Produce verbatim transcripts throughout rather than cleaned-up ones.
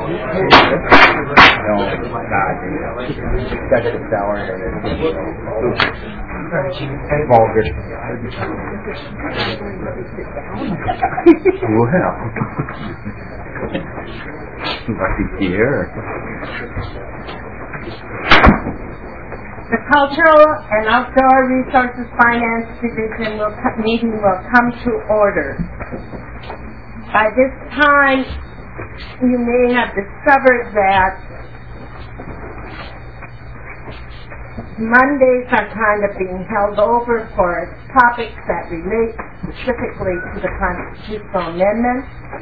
Got to sour and vulgar. Well, lucky dear. The Cultural and Outdoor Resources Finance Division will co- meeting will come to order. By this time, you may have discovered that Mondays are kind of being held over for topics that relate specifically to the constitutional amendment.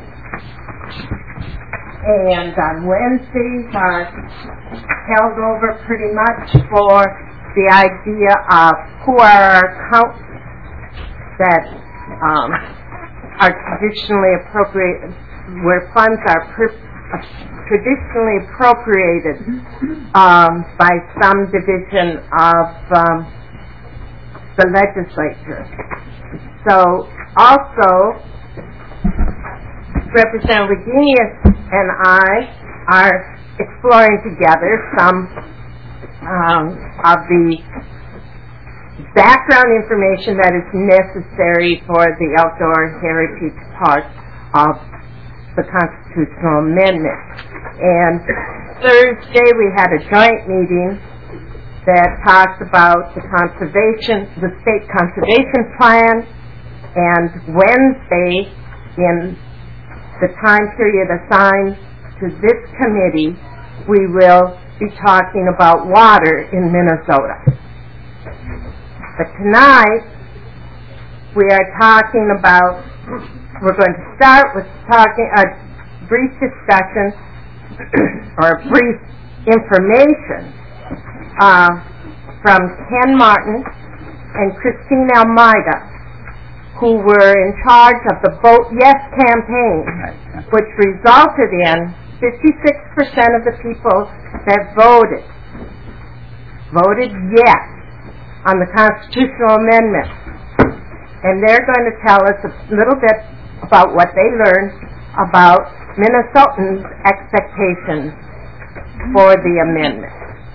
And on Wednesdays are held over pretty much for the idea of who are our accounts that um, are traditionally appropriated, where funds are per- traditionally appropriated um, by some division of um, the legislature. So also, Representative Reginius and I are exploring together some um, of the background information that is necessary for the outdoor heritage part of the constitutional amendment. And Thursday we had a joint meeting that talked about the conservation, the state conservation plan, and Wednesday, in the time period assigned to this committee, we will be talking about water in Minnesota. But tonight, we are talking about, we're going to start with talking, a brief discussion, or brief information uh, from Ken Martin and Christine Almeida, who were in charge of the Vote Yes campaign, which resulted in fifty-six percent of the people that voted, voted yes on the constitutional amendment. And they're going to tell us a little bit about what they learned about Minnesotans' expectations for the amendment.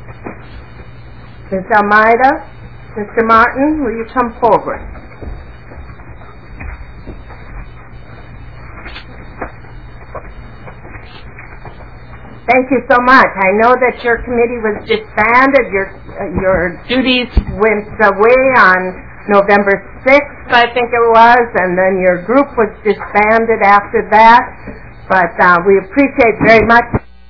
Miz Almeida, Mister Martin, will you come forward? Thank you so much. I know that your committee was disbanded. Your uh, your duties went away on November sixth, I think it was, and then your group was disbanded after that. But uh, we appreciate very much.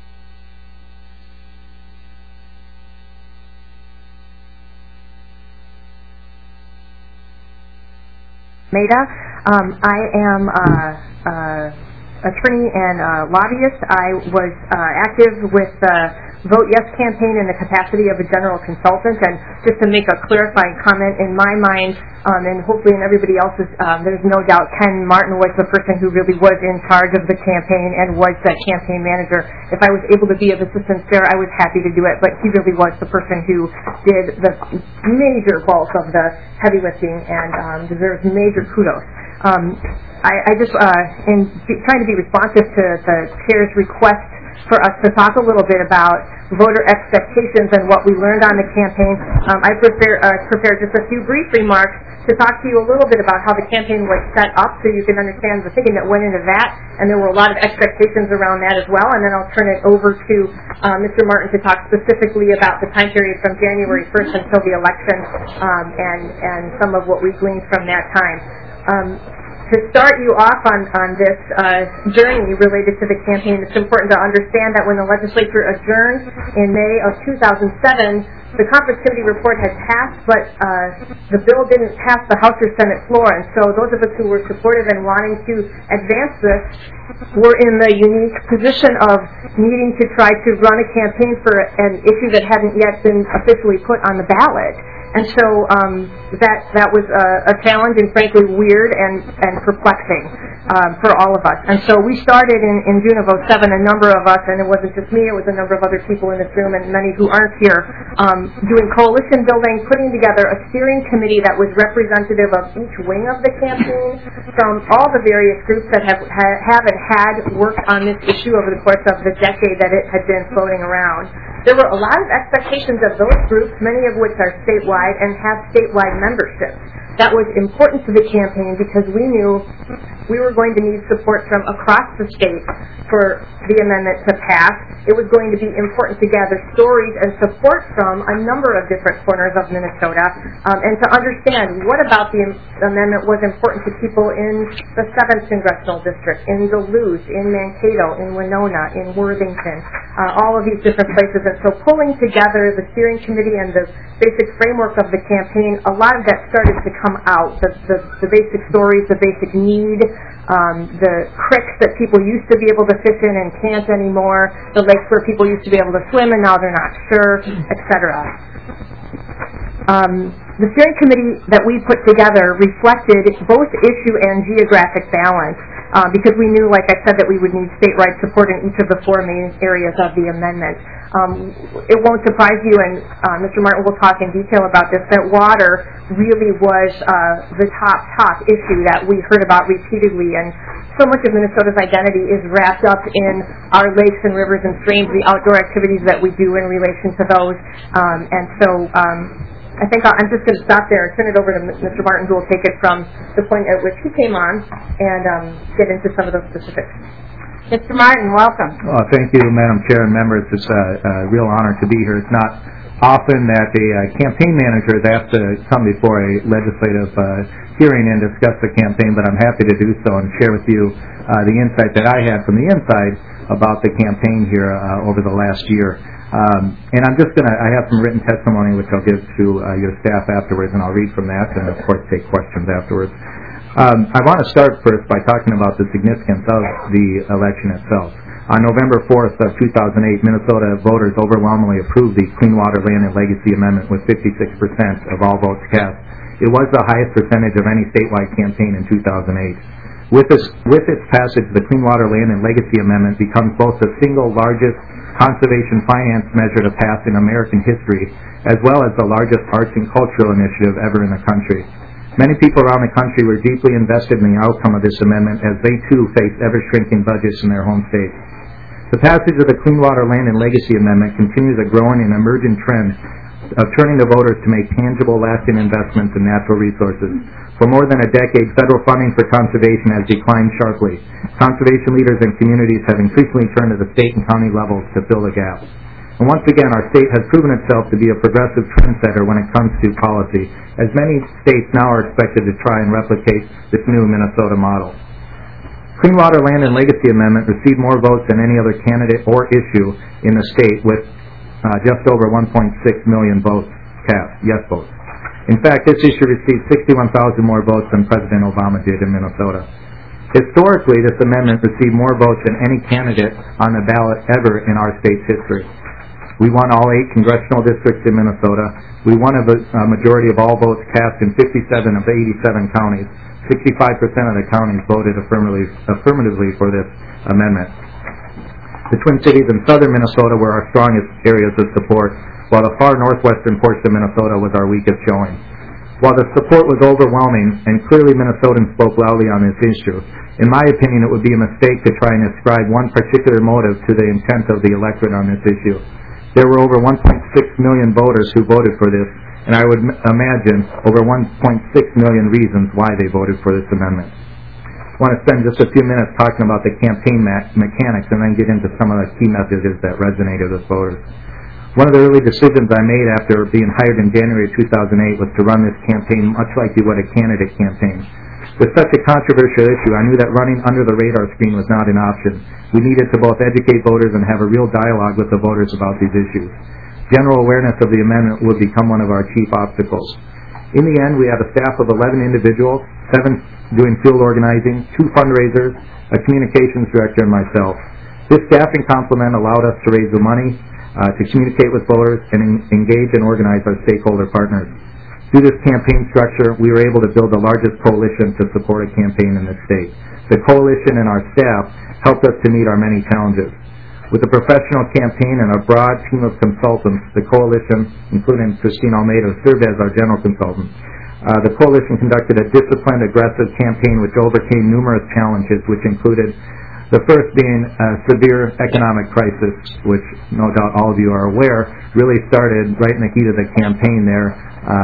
Maida, um, I am uh, uh, attorney and uh, lobbyist. I was uh, active with the Vote Yes campaign in the capacity of a general consultant, and just to make a clarifying comment, in my mind, um, and hopefully in everybody else's, um, there's no doubt Ken Martin was the person who really was in charge of the campaign and was the campaign manager. If I was able to be of assistance there, I was happy to do it, but he really was the person who did the major bulk of the heavy lifting and um, deserves major kudos. Um, I, I just, uh, in be, trying to be responsive to the chair's request for us to talk a little bit about voter expectations and what we learned on the campaign, um, I prepare, uh, prepared just a few brief remarks to talk to you a little bit about how the campaign was set up so you can understand the thinking that went into that, and there were a lot of expectations around that as well, and then I'll turn it over to uh, Mister Martin to talk specifically about the time period from January first until the election um, and, and some of what we gleaned from that time. Um, To start you off on, on this uh, journey related to the campaign, it's important to understand that when the legislature adjourned in May of two thousand seven, the conference committee report had passed, but uh, the bill didn't pass the House or Senate floor, and so those of us who were supportive and wanting to advance this were in the unique position of needing to try to run a campaign for an issue that hadn't yet been officially put on the ballot. And so um, that that was a, a challenge and frankly weird and, and perplexing um, for all of us. And so we started in, in June of oh seven, a number of us, and it wasn't just me, it was a number of other people in this room and many who aren't here, um, doing coalition building, putting together a steering committee that was representative of each wing of the campaign from all the various groups that have, have and had worked on this issue over the course of the decade that it had been floating around. There were a lot of expectations of those groups, many of which are statewide and have statewide membership. That was important to the campaign because we knew we were going to need support from across the state for the amendment to pass. It was going to be important to gather stories and support from a number of different corners of Minnesota um, and to understand what about the amendment was important to people in the seventh Congressional District, in Duluth, in Mankato, in Winona, in Worthington, uh, all of these different places. And so pulling together the steering committee and the basic framework of the campaign, a lot of that started to come out, the, the, the basic stories, the basic need, um, the creeks that people used to be able to fish in and can't anymore, the lakes where people used to be able to swim and now they're not sure, et cetera. Um, the steering committee that we put together reflected both issue and geographic balance uh, because we knew, like I said, that we would need statewide support in each of the four main areas of the amendment. Um, it won't surprise you, and uh, Mister Martin will talk in detail about this, that water really was uh, the top, top issue that we heard about repeatedly, and so much of Minnesota's identity is wrapped up in our lakes and rivers and streams, the outdoor activities that we do in relation to those, um, and so um, I think I'll, I'm just going to stop there and turn it over to Mister Martin, who will take it from the point at which he came on and um, get into some of those specifics. Mister Martin, welcome. Oh, thank you, Madam Chair and members. It's a, a real honor to be here. It's not often that a uh, campaign manager is asked to come before a legislative uh, hearing and discuss the campaign, but I'm happy to do so and share with you uh, the insight that I had from the inside about the campaign here uh, over the last year. Um, and I'm just going to, I have some written testimony which I'll give to uh, your staff afterwards, and I'll read from that and, of course, take questions afterwards. Um, I want to start first by talking about the significance of the election itself. On November fourth of two thousand eight, Minnesota voters overwhelmingly approved the Clean Water, Land, and Legacy Amendment with fifty-six percent of all votes cast. It was the highest percentage of any statewide campaign in two thousand eight. With, this, with its passage, the Clean Water, Land, and Legacy Amendment becomes both the single largest conservation finance measure to pass in American history, as well as the largest arts and cultural initiative ever in the country. Many people around the country were deeply invested in the outcome of this amendment as they too faced ever-shrinking budgets in their home states. The passage of the Clean Water, Land, and Legacy Amendment continues a growing and emerging trend of turning to voters to make tangible, lasting investments in natural resources. For more than a decade, federal funding for conservation has declined sharply. Conservation leaders and communities have increasingly turned to the state and county levels to fill the gaps. And once again, our state has proven itself to be a progressive trendsetter when it comes to policy, as many states now are expected to try and replicate this new Minnesota model. Clean Water, Land, and Legacy Amendment received more votes than any other candidate or issue in the state, with uh, just over one point six million votes cast, yes votes. In fact, this issue received sixty-one thousand more votes than President Obama did in Minnesota. Historically, this amendment received more votes than any candidate on the ballot ever in our state's history. We won all eight congressional districts in Minnesota. We won a, a majority of all votes cast in fifty-seven of eighty-seven counties. sixty-five percent of the counties voted affirmatively, affirmatively for this amendment. The Twin Cities and southern Minnesota were our strongest areas of support, while the far northwestern portion of Minnesota was our weakest showing. While the support was overwhelming, and clearly Minnesotans spoke loudly on this issue, in my opinion it would be a mistake to try and ascribe one particular motive to the intent of the electorate on this issue. There were over one point six million voters who voted for this, and I would m- imagine over one point six million reasons why they voted for this amendment. I want to spend just a few minutes talking about the campaign ma- mechanics and then get into some of the key messages that resonated with voters. One of the early decisions I made after being hired in January two thousand eight was to run this campaign much like you would a candidate campaign. With such a controversial issue, I knew that running under the radar screen was not an option. We needed to both educate voters and have a real dialogue with the voters about these issues. General awareness of the amendment would become one of our chief obstacles. In the end, we have a staff of eleven individuals, seven doing field organizing, two fundraisers, a communications director, and myself. This staffing complement allowed us to raise the money, uh, to communicate with voters, and en- engage and organize our stakeholder partners. Through this campaign structure, we were able to build the largest coalition to support a campaign in the state. The coalition and our staff helped us to meet our many challenges. With a professional campaign and a broad team of consultants, the coalition, including Christine Almeida, served as our general consultant. Uh, the coalition conducted a disciplined, aggressive campaign which overcame numerous challenges, which included the first being a severe economic crisis, which no doubt all of you are aware, really started right in the heat of the campaign there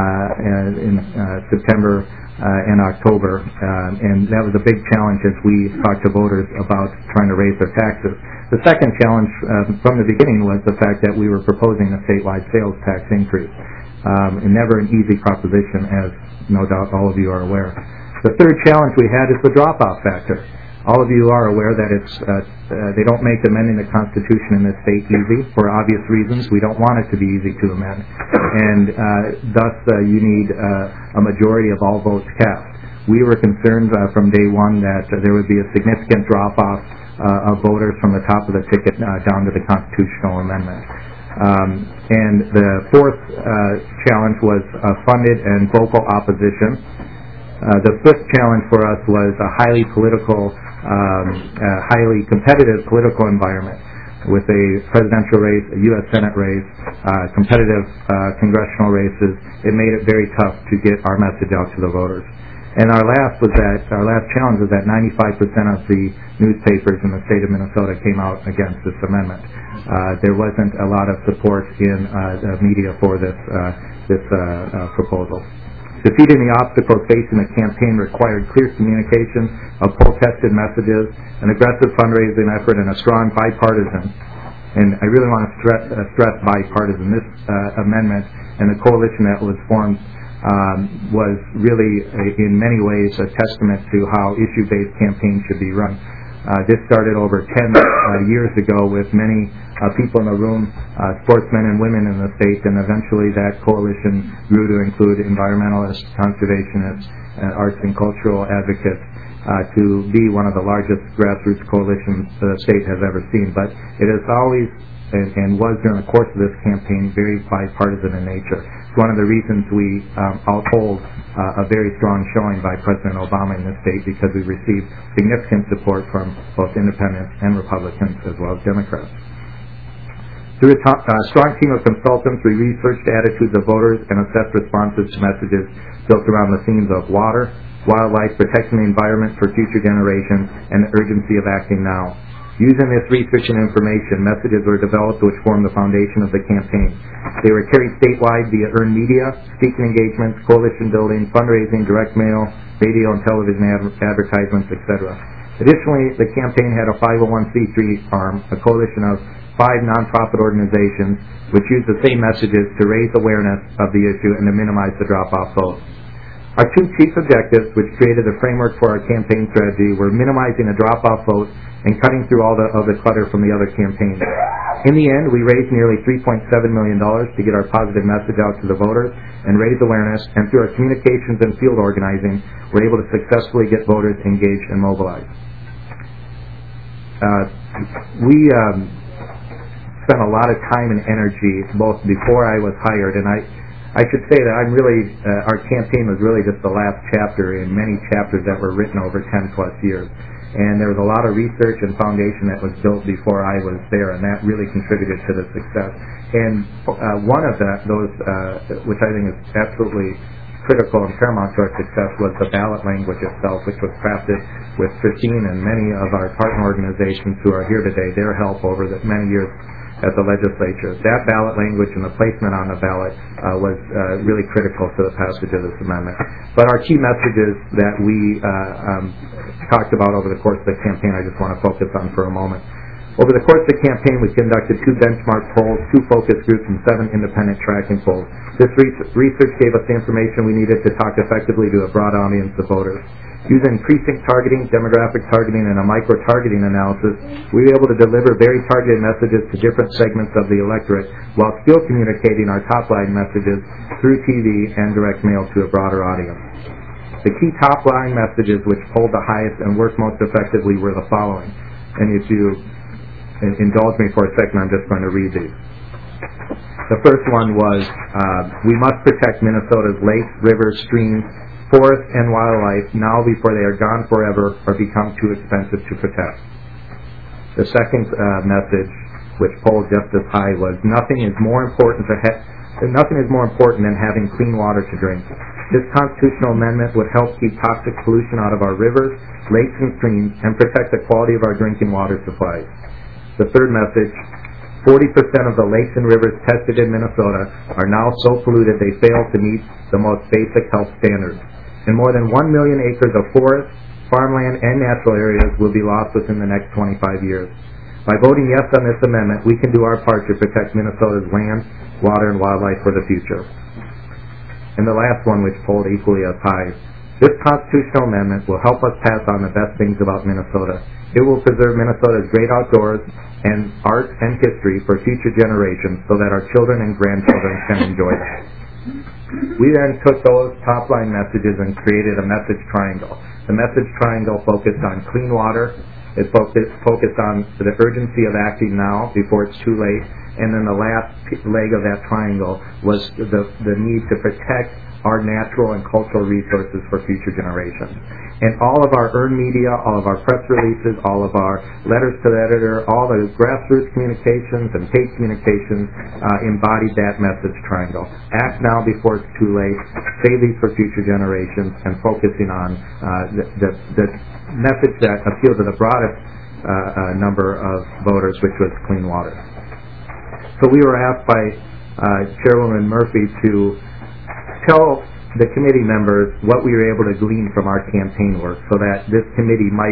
uh, in uh, September uh, and October. Uh, and that was a big challenge as we talked to voters about trying to raise their taxes. The second challenge uh, from the beginning was the fact that we were proposing a statewide sales tax increase. Um, and never an easy proposition, as no doubt all of you are aware. The third challenge we had is the drop-off factor. All of you are aware that it's uh, uh, they don't make amending the Constitution in this state easy for obvious reasons. We don't want it to be easy to amend, and uh, thus uh, you need uh, a majority of all votes cast. We were concerned uh, from day one that uh, there would be a significant drop-off uh, of voters from the top of the ticket uh, down to the constitutional amendment. Um, and the fourth uh, challenge was uh, funded and vocal opposition. Uh, the fifth challenge for us was a highly political, um, uh, highly competitive political environment with a presidential race, a U S Senate race, uh, competitive uh, congressional races. It made it very tough to get our message out to the voters. And our last was that our last challenge was that ninety-five percent of the newspapers in the state of Minnesota came out against this amendment. Uh, there wasn't a lot of support in uh, the media for this uh, this uh, uh, proposal. Defeating the obstacles facing the campaign required clear communication of poll-tested messages, an aggressive fundraising effort, and a strong bipartisan. And I really want to stress, uh, stress bipartisan. This uh, amendment and the coalition that was formed Um, was really, uh, in many ways, a testament to how issue-based campaigns should be run. Uh, this started over ten uh, years ago with many uh, people in the room, uh, sportsmen and women in the state, and eventually that coalition grew to include environmentalists, conservationists, uh, arts and cultural advocates, uh, to be one of the largest grassroots coalitions the state has ever seen. But it has always and, and was during the course of this campaign very bipartisan in nature. It's one of the reasons we um, uphold uh, a very strong showing by President Obama in this state, because we received significant support from both independents and Republicans as well as Democrats. Through a to- uh, strong team of consultants, we researched attitudes of voters and assessed responses to messages built around the themes of water, wildlife, protecting the environment for future generations, and the urgency of acting now. Using this research and information, messages were developed which formed the foundation of the campaign. They were carried statewide via earned media, speaking engagements, coalition building, fundraising, direct mail, radio and television ad- advertisements, et cetera. Additionally, the campaign had a five oh one c three arm, a coalition of five nonprofit organizations, which used the same messages to raise awareness of the issue and to minimize the drop-off vote. Our two chief objectives, which created the framework for our campaign strategy, were minimizing the drop-off vote and cutting through all the, of the clutter from the other campaigns. In the end, we raised nearly three point seven million dollars to get our positive message out to the voters and raise awareness, and through our communications and field organizing, we're able to successfully get voters engaged and mobilized. Uh, we um, spent a lot of time and energy, both before I was hired, and I I should say that I'm really, uh, our campaign was really just the last chapter in many chapters that were written over ten plus years. And there was a lot of research and foundation that was built before I was there, and that really contributed to the success. And uh, one of that, those, uh, which I think is absolutely critical and paramount to our success, was the ballot language itself, which was crafted with Christine and many of our partner organizations who are here today, their help over the many years at the legislature. That ballot language and the placement on the ballot uh, was uh, really critical to the passage of this amendment. But our key messages that we uh, um, talked about over the course of the campaign, I just want to focus on for a moment. Over the course of the campaign, we conducted two benchmark polls, two focus groups, and seven independent tracking polls. This research gave us the information we needed to talk effectively to a broad audience of voters. Using precinct targeting, demographic targeting, and a micro-targeting analysis, we were able to deliver very targeted messages to different segments of the electorate while still communicating our top-line messages through T V and direct mail to a broader audience. The key top-line messages which polled the highest and worked most effectively were the following. And if you indulge me for a second, I'm just going to read these. The first one was uh, we must protect Minnesota's lakes, rivers, streams, forests, and wildlife now before they are gone forever or become too expensive to protect. The second uh, message, which polled just as high, was nothing is more important to ha- nothing is more important than having clean water to drink. This constitutional amendment would help keep toxic pollution out of our rivers, lakes, and streams, and protect the quality of our drinking water supplies. The third message, forty percent of the lakes and rivers tested in Minnesota are now so polluted they fail to meet the most basic health standards. And more than one million acres of forest, farmland, and natural areas will be lost within the next twenty-five years. By voting yes on this amendment, we can do our part to protect Minnesota's land, water, and wildlife for the future. And the last one, which polled equally as high, this constitutional amendment will help us pass on the best things about Minnesota. It will preserve Minnesota's great outdoors and art and history for future generations so that our children and grandchildren can enjoy them. We then took those top-line messages and created a message triangle. The message triangle focused on clean water. It focused, focused on the urgency of acting now before it's too late. And then the last leg of that triangle was the, the need to protect our natural and cultural resources for future generations. And all of our earned media, all of our press releases, all of our letters to the editor, all the grassroots communications and paid communications uh, embodied that message triangle. Act now before it's too late, save these for future generations, and focusing on uh, the, the, the message that appealed to the broadest uh, uh, number of voters, which was clean water. So we were asked by uh, Chairwoman Murphy to tell the committee members what we were able to glean from our campaign work so that this committee might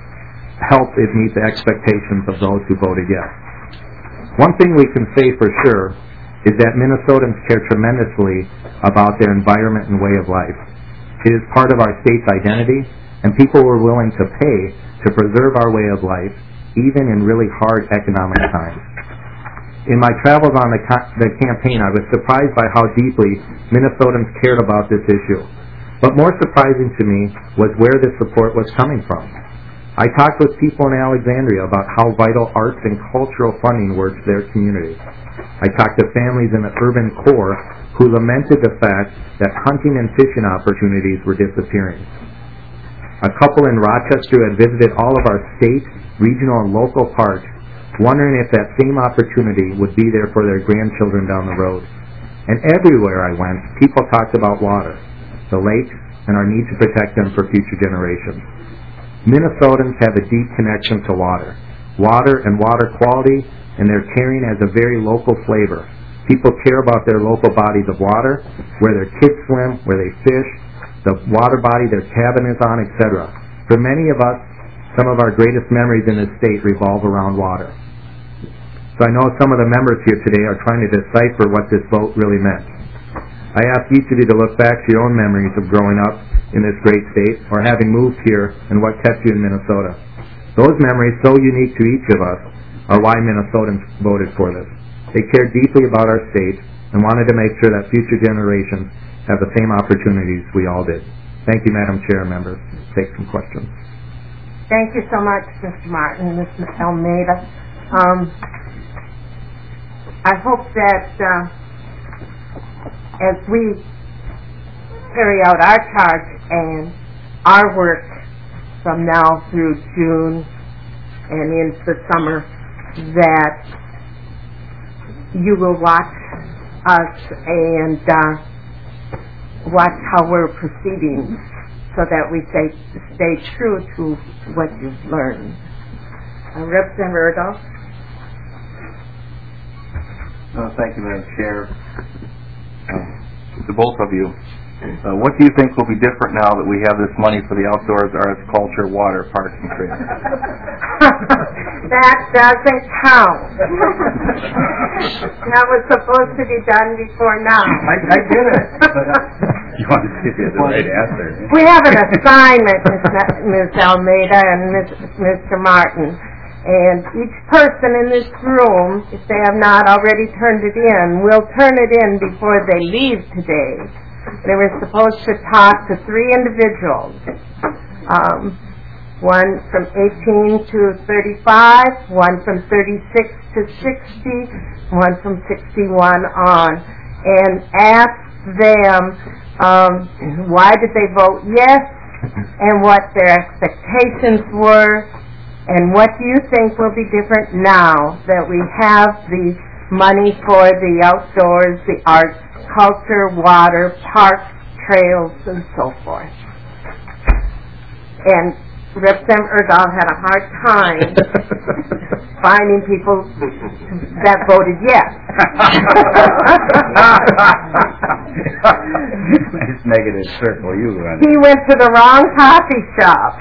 help it meet the expectations of those who voted yes. One thing we can say for sure is that Minnesotans care tremendously about their environment and way of life. It is part of our state's identity, and people were willing to pay to preserve our way of life, even in really hard economic times. In my travels on the, ca- the campaign, I was surprised by how deeply Minnesotans cared about this issue. But more surprising to me was where this support was coming from. I talked with people in Alexandria about how vital arts and cultural funding were to their community. I talked to families in the urban core who lamented the fact that hunting and fishing opportunities were disappearing. A couple in Rochester had visited all of our state, regional, and local parks, wondering if that same opportunity would be there for their grandchildren down the road. And everywhere I went, people talked about water, the lakes, and our need to protect them for future generations. Minnesotans have a deep connection to water. Water and water quality, and their caring has a very local flavor. People care about their local bodies of water, where their kids swim, where they fish, the water body their cabin is on, et cetera. For many of us, some of our greatest memories in this state revolve around water. So I know some of the members here today are trying to decipher what this vote really meant. I ask each of you to look back to your own memories of growing up in this great state or having moved here and what kept you in Minnesota. Those memories, so unique to each of us, are why Minnesotans voted for this. They cared deeply about our state and wanted to make sure that future generations have the same opportunities we all did. Thank you, Madam Chair and members. Take some questions. Thank you so much, Mister Martin and Miz Almeida. Um, I hope that uh, as we carry out our charge and our work from now through June and into the summer, that you will watch us and uh, watch how we're proceeding so that we stay, stay true to what you've learned. Uh, Representative Erdahl. Uh, thank you, Madam Chair. Uh, to both of you, uh, what do you think will be different now that we have this money for the outdoors, arts, culture, water, parks, and trails? That doesn't count. That was supposed to be done before now. I, I did it. You want to see the right answer. We have an assignment, Miz Almeida and Mister Martin. And each person in this room, if they have not already turned it in, will turn it in before they leave today. They were supposed to talk to three individuals. Um, one from eighteen to thirty-five, one from thirty-six to sixty, one from sixty-one on, and ask them um, why did they vote yes, and what their expectations were, and what do you think will be different now that we have the money for the outdoors, the arts, culture, water, parks, trails, and so forth. And Representative Erdahl had a hard time finding people that voted yes. Nice negative circle you run. He went to the wrong coffee shop.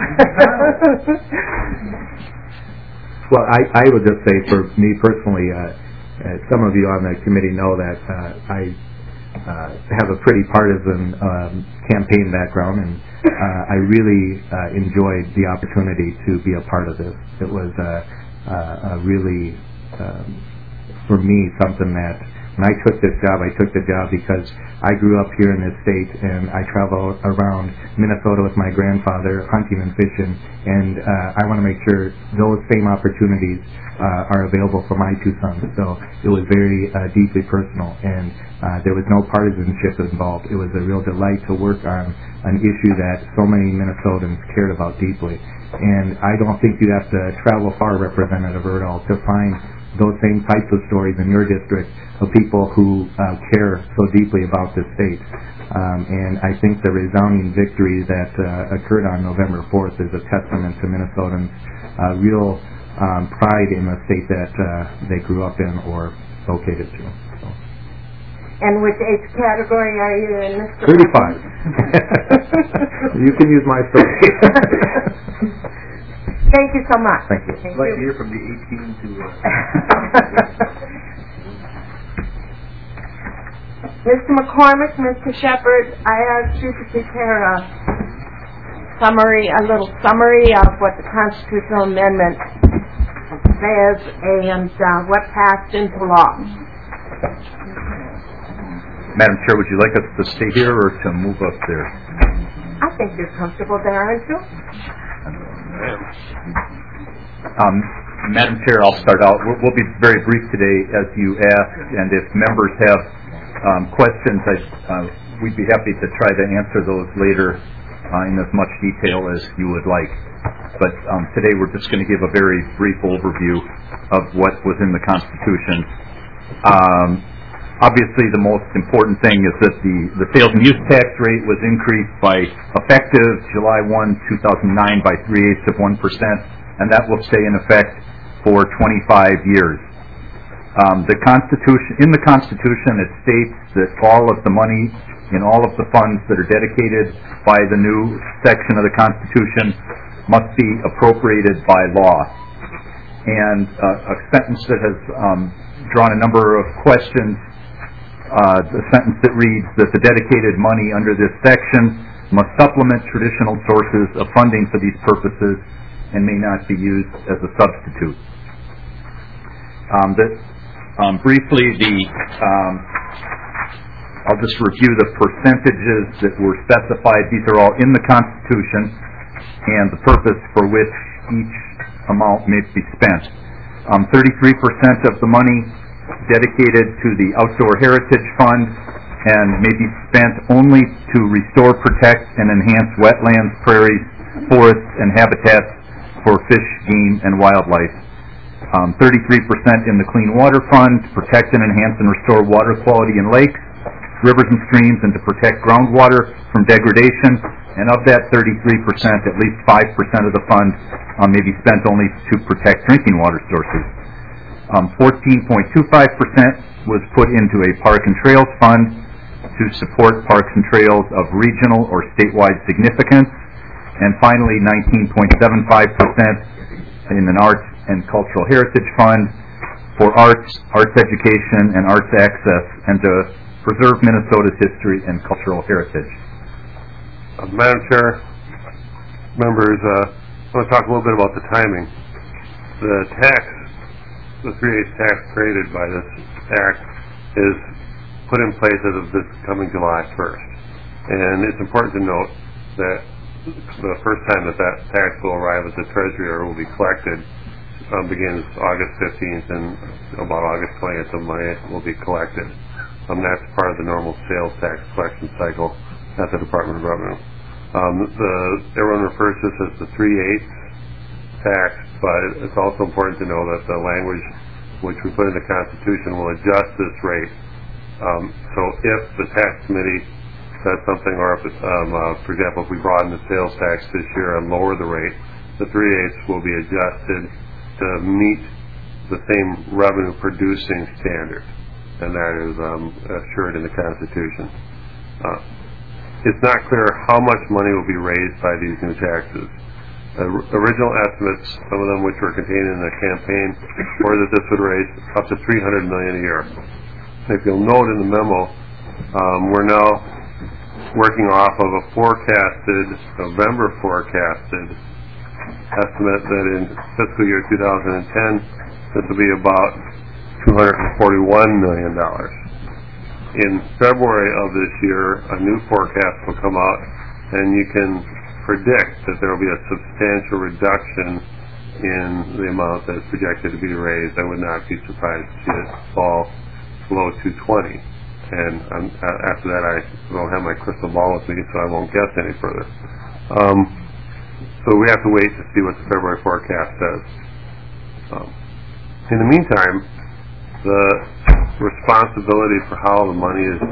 Well, I, I would just say for me personally, uh, uh, some of you on the committee know that uh, I uh, have a pretty partisan um, campaign background, and uh, I really uh, enjoyed the opportunity to be a part of this. It was uh, uh, a really, um, for me, something that when I took this job, I took the job because I grew up here in this state, and I travel around Minnesota with my grandfather hunting and fishing, and uh, I want to make sure those same opportunities uh, are available for my two sons. So it was very uh, deeply personal, and uh, there was no partisanship involved. It was a real delight to work on an issue that so many Minnesotans cared about deeply. And I don't think you have to travel far, Representative Erdahl, to find those same types of stories in your district of people who uh, care so deeply about this state. Um, and I think the resounding victory that uh, occurred on November fourth is a testament to Minnesotans' uh, real um, pride in the state that uh, they grew up in or located to. So. And which age category are you in, Mister thirty-five. You can use my story. Thank you so much. Thank you. Thank I'd like you. to hear from the eighteen to... Uh, Mister McCormick, Mister Shepard, I asked you to prepare a summary, a little summary of what the constitutional amendment says and uh, what passed into law. Madam Chair, would you like us to stay here or to move up there? I think you're comfortable there, aren't you? Um, Madam Chair, I'll start out. We'll, we'll be very brief today, as you asked, and if members have um, questions, I, uh, we'd be happy to try to answer those later uh, in as much detail as you would like. But um, today we're just going to give a very brief overview of what was in the Constitution. Um, obviously, the most important thing is that the, the sales and use tax rate was increased by effective July first, two thousand nine by three-eighths of one percent, and that will stay in effect for twenty-five years. Um, the Constitution, in the Constitution, it states that all of the money in all of the funds that are dedicated by the new section of the Constitution must be appropriated by law. And uh, a sentence that has um, drawn a number of questions, uh, the sentence that reads that the dedicated money under this section must supplement traditional sources of funding for these purposes and may not be used as a substitute. Um, that, um, briefly, the um, I'll just review the percentages that were specified. These are all in the Constitution and the purpose for which each amount may be spent. Um, thirty-three percent of the money dedicated to the Outdoor Heritage Fund and may be spent only to restore, protect, and enhance wetlands, prairies, forests, and habitats for fish, game, and wildlife. Um, thirty-three percent in the Clean Water Fund to protect and enhance and restore water quality in lakes, rivers, and streams, and to protect groundwater from degradation. And of that thirty-three percent, at least five percent of the fund um, may be spent only to protect drinking water sources. Um, fourteen point two five percent was put into a Park and Trails Fund to support parks and trails of regional or statewide significance. And finally, nineteen point seven five percent in an Arts and Cultural Heritage Fund for arts, arts education, and arts access, and to preserve Minnesota's history and cultural heritage. Uh, Madam Chair, members, uh, I want to talk a little bit about the timing. The tax, the three-eighths tax created by this act is put in place as of this coming July first. And it's important to note that the first time that that tax will arrive at the Treasury or will be collected um, begins August fifteenth, and about August twentieth the money will be collected. Um, that's part of the normal sales tax collection cycle at the Department of Revenue. Um, the, everyone refers to this as the three-eighths tax, but it's also important to know that the language which we put in the Constitution will adjust this rate. Um, so if the tax committee says something, or if, um, uh, for example, if we broaden the sales tax this year and lower the rate, the three-eighths will be adjusted to meet the same revenue producing standard, and that is um, assured in the Constitution. Uh, it's not clear how much money will be raised by these new taxes. Uh, original estimates, some of them which were contained in the campaign, were that this would raise up to three hundred million dollars a year. If you'll note in the memo, um, we're now working off of a forecasted, November forecasted estimate that in fiscal year two thousand ten, this will be about two hundred forty-one million dollars. In February of this year, a new forecast will come out, and you can predict that there will be a substantial reduction in the amount that's projected to be raised. I would not be surprised to see it fall below two twenty. And um, after that, I don't have my crystal ball with me, so I won't guess any further. Um, so we have to wait to see what the February forecast says. Um, in the meantime, the responsibility for how the money is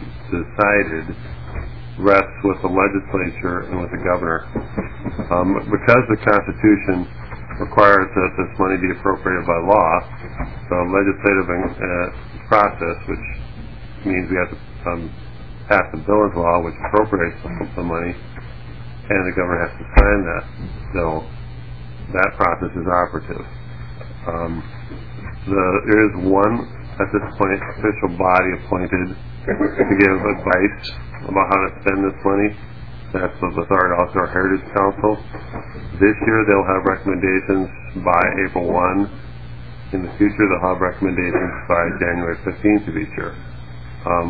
decided rests with the legislature and with the governor. Um, because the Constitution requires that this money be appropriated by law, the legislative uh, process, which means we have to um, pass a bill into law which appropriates the money, and the governor has to sign that. So that process is operative. Um, the, there is one, at this point, official body appointed to give advice about how to spend this money. That's the Lethard Outdoor Heritage Council. This year they'll have recommendations by April first. In the future they'll have recommendations by January fifteenth of each year. Um,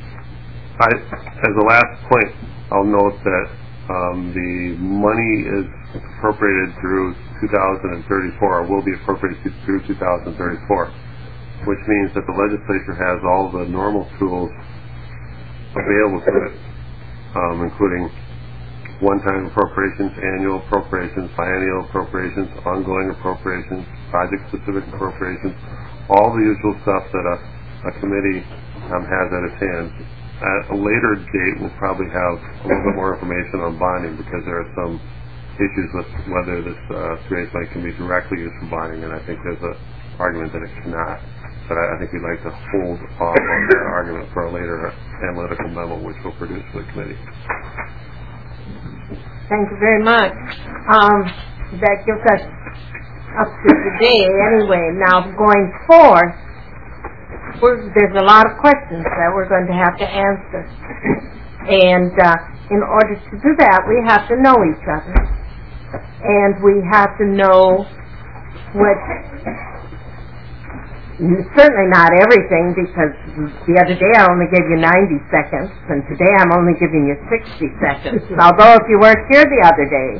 I, as a last point, I'll note that um, the money is appropriated through two thousand thirty-four, or will be appropriated through two thousand thirty-four, which means that the legislature has all the normal tools available to it, um, including one-time appropriations, annual appropriations, biennial appropriations, ongoing appropriations, project-specific appropriations, all the usual stuff that a, a committee um, has at its hands. At a later date, we'll probably have a little bit more information on bonding, because there are some issues with whether this uh, three-eighths money can be directly used for bonding, and I think there's an argument that it cannot. But I, I think we'd like to hold off on that argument for a later analytical memo, which we'll produce for the committee. Thank you very much. Um, that gives us up to today anyway. Now, going forward, we're, there's a lot of questions that we're going to have to answer. And uh, in order to do that, we have to know each other. And we have to know what... Certainly not everything, because the other day I only gave you ninety seconds, and today I'm only giving you sixty seconds. Although if you weren't here the other day,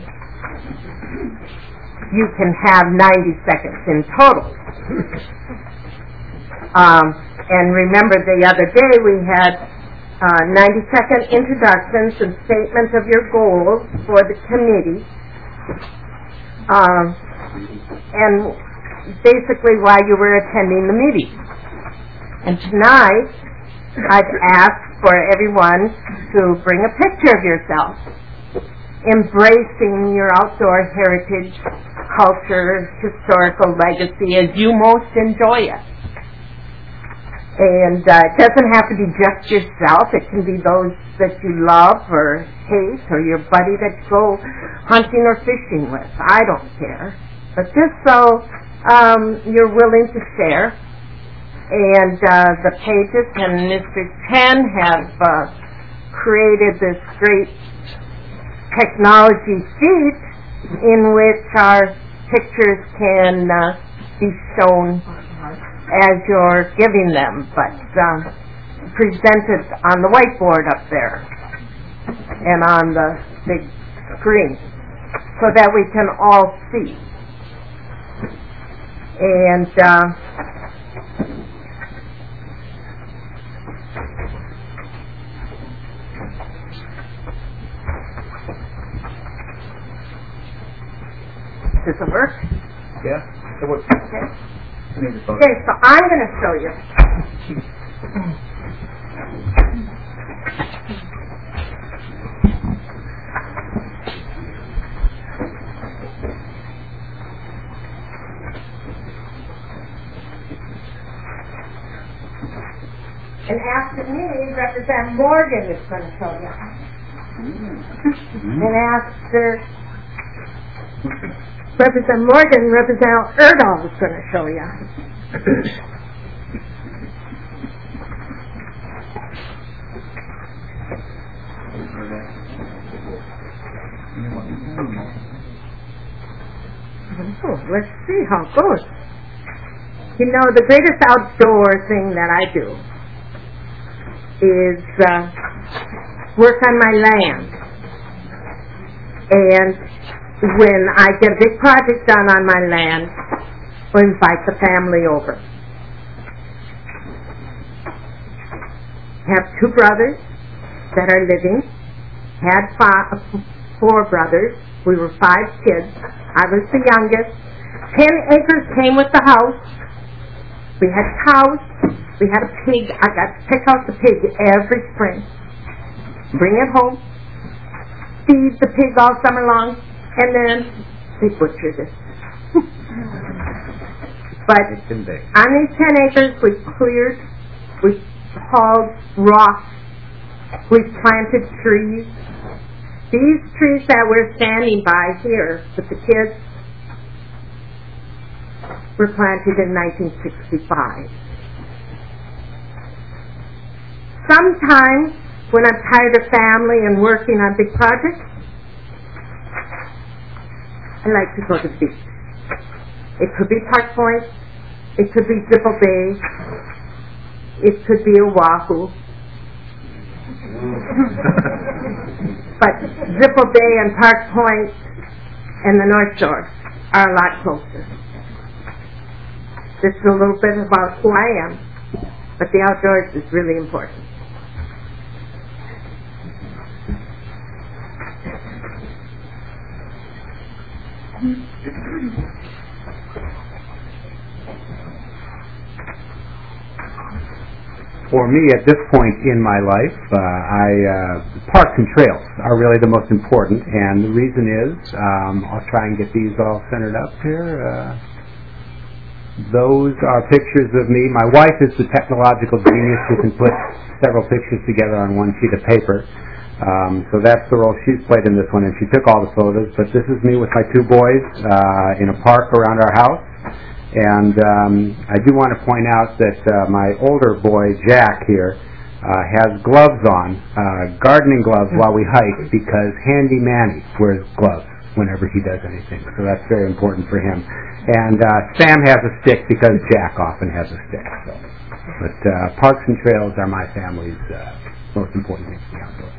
you can have ninety seconds in total. Um, and remember, the other day we had uh, ninety second introductions and statements of your goals for the committee. Um, and basically why you were attending the meeting. And tonight, I've asked for everyone to bring a picture of yourself, embracing your outdoor heritage, culture, historical legacy as you most enjoy it. And uh, it doesn't have to be just yourself. It can be those that you love or hate, or your buddy that you go hunting or fishing with. I don't care. But just so Um, you're willing to share. And uh, the pages and Mister Chen have uh, created this great technology sheet in which our pictures can uh, be shown as you're giving them, but uh, presented on the whiteboard up there and on the big screen so that we can all see. And uh, does it work? Yeah, it works. Okay. Okay, so I'm going to show you. And after me, Representative Morgan is going to show you. And after Representative Morgan, Representative Erdahl is going to show you. Oh, let's see how it goes. You know, the greatest outdoor thing that I do is uh, work on my land. And when I get a big project done on my land, we'll invite the family over. Have two brothers that are living. Had five, four brothers. We were five kids. I was the youngest. Ten acres came with the house. We had cows. We had a pig. I got to pick out the pig every spring. Bring it home. Feed the pig all summer long. And then they butchered it. But on these ten acres, we cleared, we hauled rocks, we planted trees. These trees that we're standing by here with the kids were planted in nineteen sixty-five. Sometimes, when I'm tired of family and working on big projects, I like to go to the beach. It could be Park Point, it could be Zippo Bay, it could be Oahu. But Zippo Bay and Park Point and the North Shore are a lot closer. This is a little bit about who I am, but the outdoors is really important. For me, at this point in my life, uh, I uh, parks and trails are really the most important, and the reason is, um, I'll try and get these all centered up here. Uh, those are pictures of me. My wife is the technological genius who can put several pictures together on one sheet of paper. Um, so that's the role she's played in this one, and she took all the photos. But this is me with my two boys uh, in a park around our house. And um, I do want to point out that uh, my older boy, Jack, here, uh, has gloves on, uh, gardening gloves while we hike, because Handy Manny wears gloves whenever he does anything. So that's very important for him. And uh, Sam has a stick because Jack often has a stick. So. But uh, parks and trails are my family's uh, most important things in the outdoors.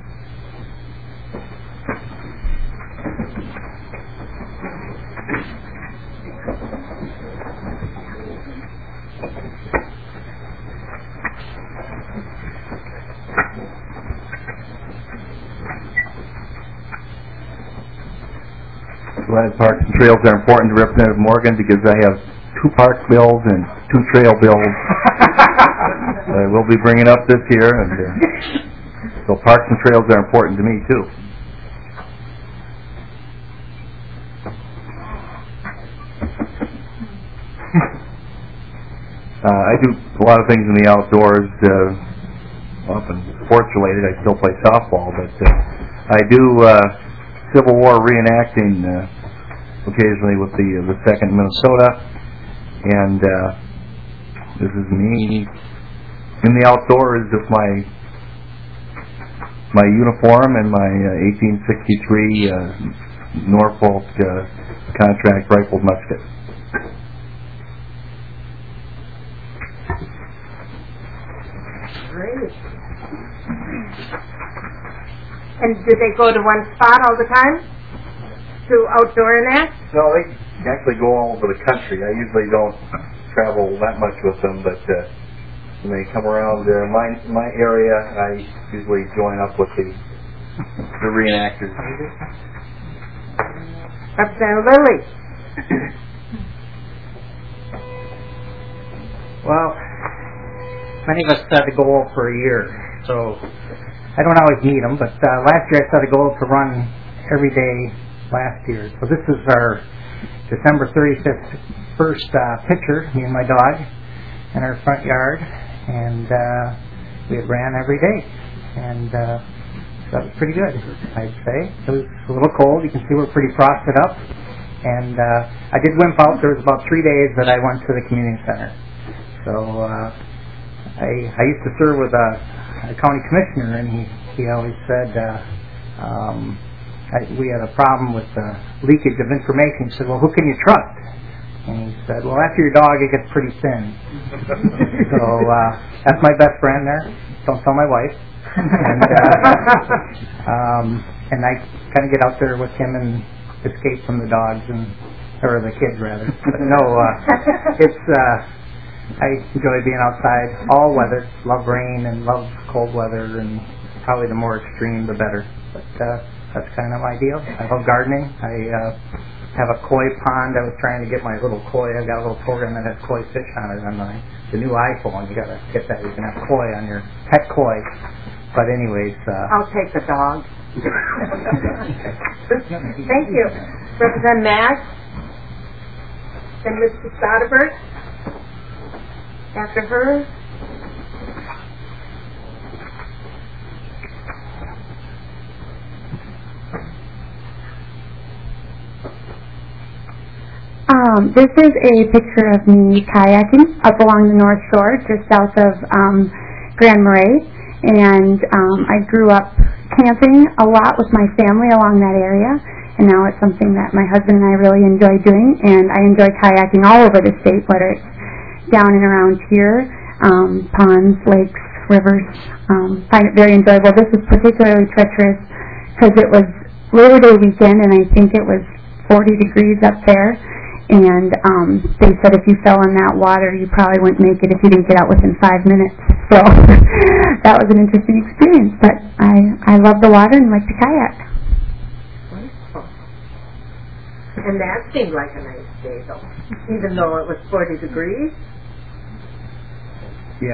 Glad parks and trails are important to Representative Morgan because I have two park bills and two trail bills. uh, we'll be bringing up this year, and uh, so parks and trails are important to me too. uh, I do a lot of things in the outdoors, uh, often sports related. I still play softball, but uh, I do uh, Civil War reenacting uh, occasionally with the uh, the Second Minnesota, and uh, this is me in the outdoors with my my uniform and my uh, eighteen sixty-three uh, Norfolk uh, contract rifled musket. Great. And do they go to one spot all the time? to Outdoor Enact? No, they actually go all over the country. I usually don't travel that much with them, but uh, when they come around uh, my my area, I usually join up with the the reenactors. Representative Lilly? Well, many of us set a goal for a year, so I don't always meet them, but uh, last year I set a goal to run every day last year. So this is our December thirty-fifth first uh, picture, me and my dog, in our front yard, and uh, we had ran every day, and uh, that was pretty good, I'd say. It was a little cold. You can see we're pretty frosted up, and uh, I did wimp out. There was about three days that I went to the community center. So uh, I, I used to serve with a, a county commissioner, and he, he always said uh, um, I, we had a problem with the leakage of information. He said, well, who can you trust? And he said, well, after your dog, it gets pretty thin. So uh, that's my best friend there. Don't tell my wife. and, uh, um, and I kind of get out there with him and escape from the dogs, and or the kids, rather. But no, uh, it's... Uh, I enjoy being outside all weather. Love rain and love cold weather, and probably the more extreme the better. But uh, that's kind of my deal. I love gardening. I uh, have a koi pond. I was trying to get my little koi. I've got a little program that has koi fish on it on my the new iPhone. You got to get that. You can have koi on your pet koi. But anyways, uh, I'll take the dog. Thank you, Representative Mack. Then Mister Soderberg. After her. Um, this is a picture of me kayaking up along the North Shore, just south of um, Grand Marais, and um, I grew up camping a lot with my family along that area, and now it's something that my husband and I really enjoy doing, and I enjoy kayaking all over the state, whether it's down and around here, um, ponds, lakes, rivers. Um, find it very enjoyable. This is particularly treacherous because it was Labor Day weekend, and I think it was forty degrees up there. And um, they said if you fell in that water, you probably wouldn't make it if you didn't get out within five minutes. So that was an interesting experience. But I, I love the water and like to kayak. Wonderful. And that seemed like a nice day, though, even though it was forty degrees. yeah.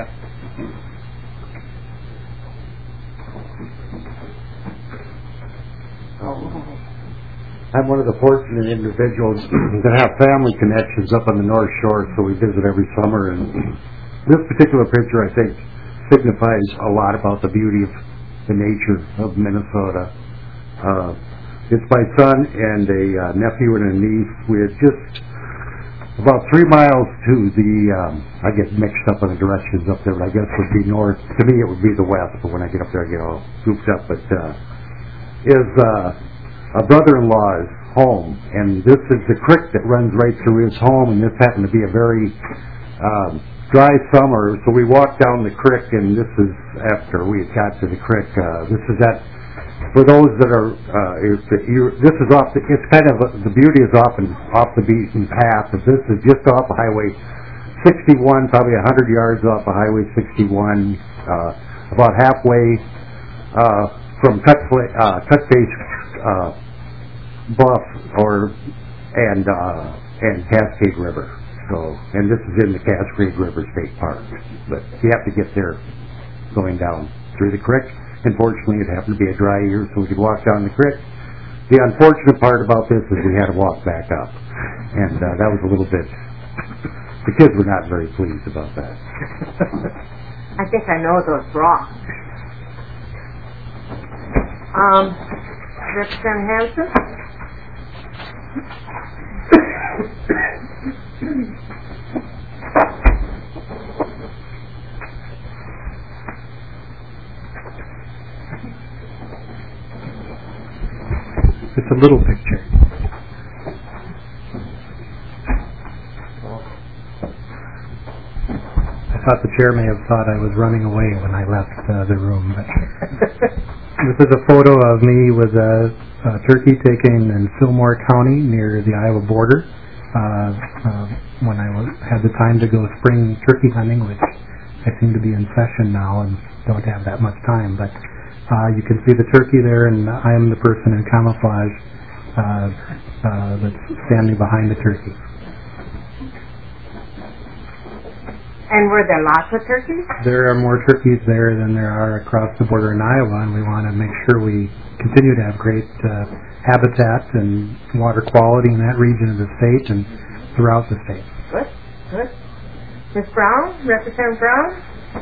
I'm one of the fortunate individuals that have family connections up on the North Shore, so we visit every summer. And this particular picture, I think, signifies a lot about the beauty of the nature of Minnesota. Uh, it's my son and a uh, nephew and a niece. We're just about three miles to the, um, I get mixed up on the directions up there, but I guess it would be north. To me, it would be the west, but when I get up there, I get all goofed up. But uh, is... Uh, a brother-in-law's home, and this is the creek that runs right through his home, and this happened to be a very um, dry summer, so we walked down the creek, and this is after we had got to the creek. Uh, this is at, for those that are, uh, if you, this is off, the, it's kind of, a, the beauty is often off the beaten path, but this is just off of Highway sixty-one, probably one hundred yards off of Highway sixty-one, uh, about halfway uh, from Cut, uh, Cut Face uh, Bluff or and uh, and Cascade River. So, and this is in the Cascade River State Park. But you have to get there going down through the creek. Unfortunately, it happened to be a dry year, so we could walk down the creek. The unfortunate part about this is we had to walk back up, and uh, that was a little bit. The kids were not very pleased about that. I think I know those rocks. Um, Representative Hanson? It's a little picture. I thought the chair may have thought I was running away when I left uh, the room. But this is a photo of me with a, a uh, turkey taken in Fillmore County near the Iowa border uh, uh, when I was, had the time to go spring turkey hunting, which I seem to be in session now and don't have that much time. But uh, you can see the turkey there, and I am the person in camouflage uh, uh, that's standing behind the turkey. And were there lots of turkeys? There are more turkeys there than there are across the border in Iowa, and we want to make sure we continue to have great uh, habitat and water quality in that region of the state and throughout the state. Good, good. Miz Brown, Representative Brown?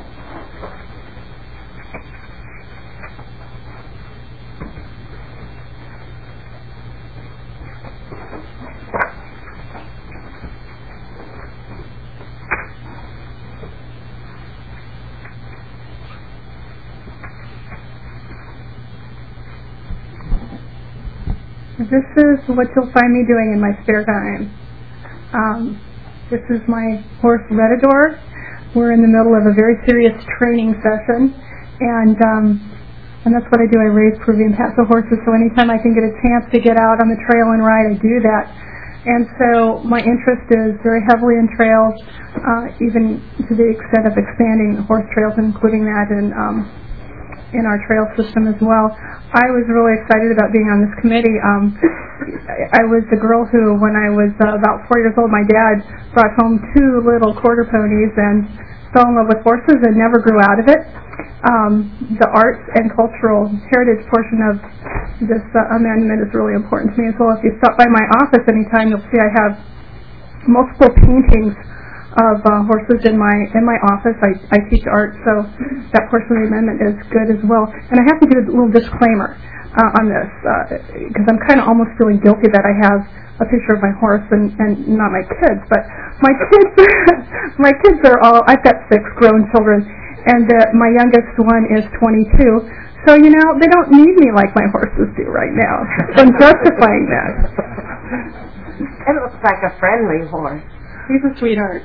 This is what you'll find me doing in my spare time. Um, this is my horse Redador. We're in the middle of a very serious training session, and um, and that's what I do. I raise Peruvian Paso horses, so anytime I can get a chance to get out on the trail and ride, I do that. And so my interest is very heavily in trails, uh, even to the extent of expanding horse trails, including that in um, in our trail system as well. I was really excited about being on this committee. Um, I was the girl who, when I was uh, about four years old, my dad brought home two little quarter ponies and fell in love with horses and never grew out of it. Um, the arts and cultural heritage portion of this uh, amendment is really important to me as well. If you stop by my office anytime, you'll see I have multiple paintings of uh, horses in my in my office. I, I teach art, so that portion of the amendment is good as well. And I have to do a little disclaimer uh, on this, because uh, I'm kind of almost feeling guilty that I have a picture of my horse and, and not my kids. But my kids, my kids are all, I've got six grown children, and uh, my youngest one is twenty-two. So, you know, they don't need me like my horses do right now. So I'm justifying that. It looks like a friendly horse. He's a sweetheart.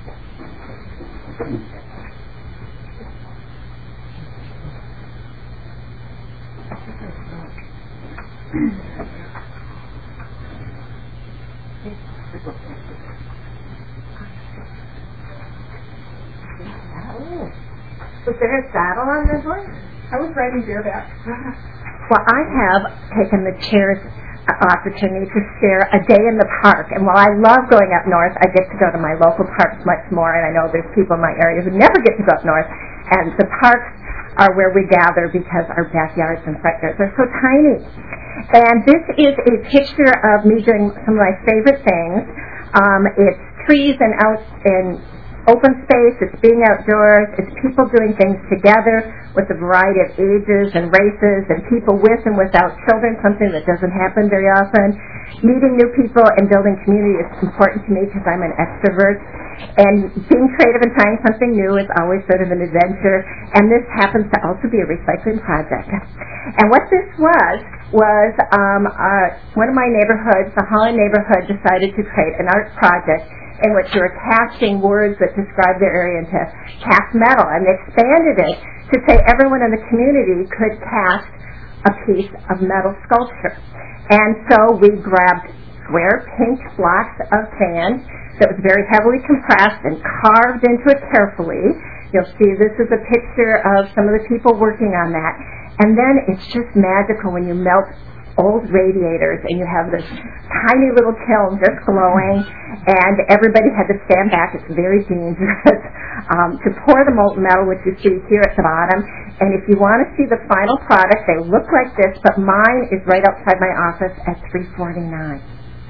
Was there a saddle on this horse? I was riding bareback. Well, I have taken the chair's opportunity to share a day in the park, and while I love going up north, I get to go to my local parks much more, and I know there's people in my area who never get to go up north, and the parks are where we gather because our backyards and front yards are so tiny. And this is a picture of me doing some of my favorite things. Um, it's trees and out in open space, it's being outdoors, it's people doing things together with a variety of ages and races and people with and without children, something that doesn't happen very often. Meeting new people and building community is important to me because I'm an extrovert. And being creative and trying something new is always sort of an adventure. And this happens to also be a recycling project. And what this was, was um, uh, one of my neighborhoods, the Holland neighborhood, decided to create an art project in which they were casting words that describe their area into cast metal. And they expanded it to say everyone in the community could cast a piece of metal sculpture. And so we grabbed square pink blocks of sand that was very heavily compressed and carved into it carefully. You'll see this is a picture of some of the people working on that. And then it's just magical when you melt old radiators and you have this tiny little kiln just glowing, and everybody had to stand back. It's very dangerous um, to pour the molten metal, which you see here at the bottom. And if you want to see the final product, they look like this, but mine is right outside my office at three forty-nine.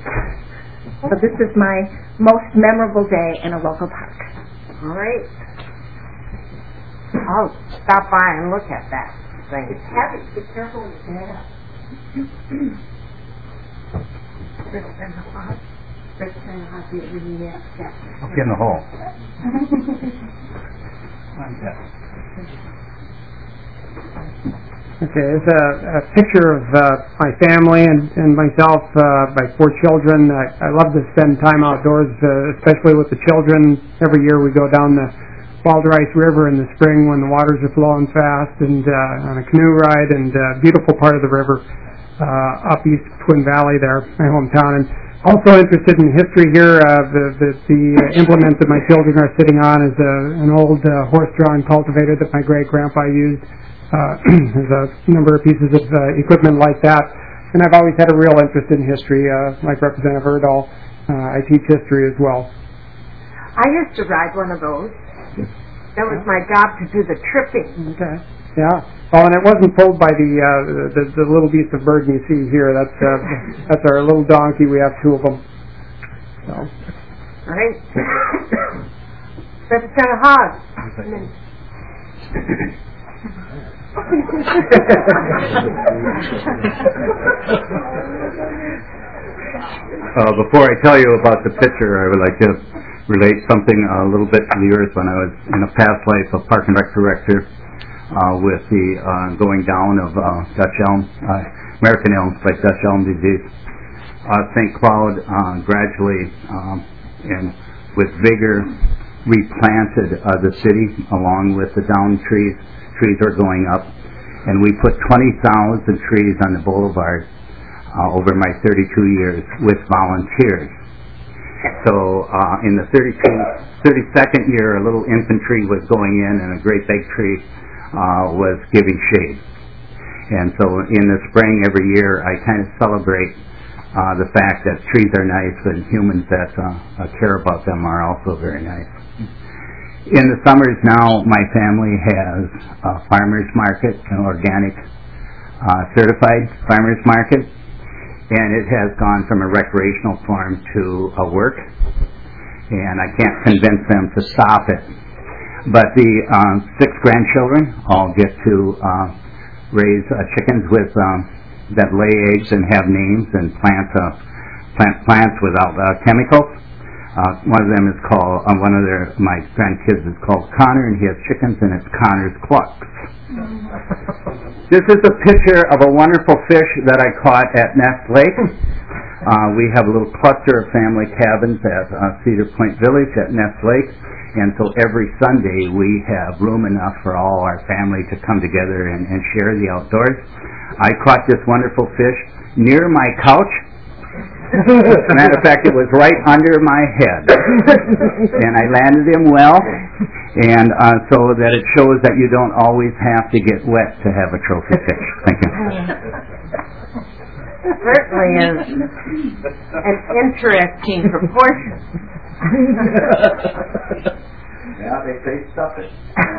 So this is my most memorable day in a local park. All right. I'll stop by and look at that thing. It's heavy. Be careful when you stand up. I'll get in the hole. Okay, it's a, a picture of uh, my family and, and myself, uh, my four children. I, I love to spend time outdoors, uh, especially with the children. Every year we go down the Balderice River in the spring when the waters are flowing fast, and uh, on a canoe ride, and uh, beautiful part of the river. uh, up east Twin Valley there, my hometown. And also interested in history here. Uh, the, the, the implement that my children are sitting on is a, an old uh, horse-drawn cultivator that my great-grandpa used. Uh, there's a number of pieces of uh, equipment like that. And I've always had a real interest in history, uh, like Representative Erdahl. Uh, I teach history as well. I used to ride one of those. That was my job, to do the tripping. Okay. Yeah. Oh, and it wasn't pulled by the uh, the, the little beast of burden you see here. That's uh, that's our little donkey. We have two of them. So. Right. Representative Hogg. Uh, before I tell you about the picture, I would like to relate something a little bit to the earth. When I was in a past life a Park and Rec director, uh, with the uh, going down of uh, Dutch elm, uh, American elm, like Dutch elm disease, uh, Saint Cloud uh, gradually um, and with vigor replanted uh, the city along with the down trees. Trees are going up, and we put twenty thousand trees on the boulevard uh, over my thirty-two years with volunteers. So uh, in the thirty-second year, a little infantry was going in, and a great big tree uh, was giving shade. And so in the spring every year, I kind of celebrate uh, the fact that trees are nice, and humans that uh, care about them are also very nice. In the summers now, my family has a farmer's market, an organic uh, certified farmer's market, and it has gone from a recreational farm to a work, and I can't convince them to stop it. But the uh, six grandchildren all get to uh, raise uh, chickens with um, that lay eggs and have names and plant uh, plant plants without uh, chemicals. Uh, one of them is called, uh, one of their, my grandkids is called Connor, and he has chickens, and it's Connor's Clucks. This is a picture of a wonderful fish that I caught at Nest Lake. Uh, we have a little cluster of family cabins at uh, Cedar Point Village at Nest Lake, and so every Sunday we have room enough for all our family to come together and, and share the outdoors. I caught this wonderful fish near my couch. As a matter of fact, it was right under my head, and I landed him well, and uh, so that it shows that you don't always have to get wet to have a trophy fish. Thank you. Certainly is an interesting proportion. Yeah, they say stuff it.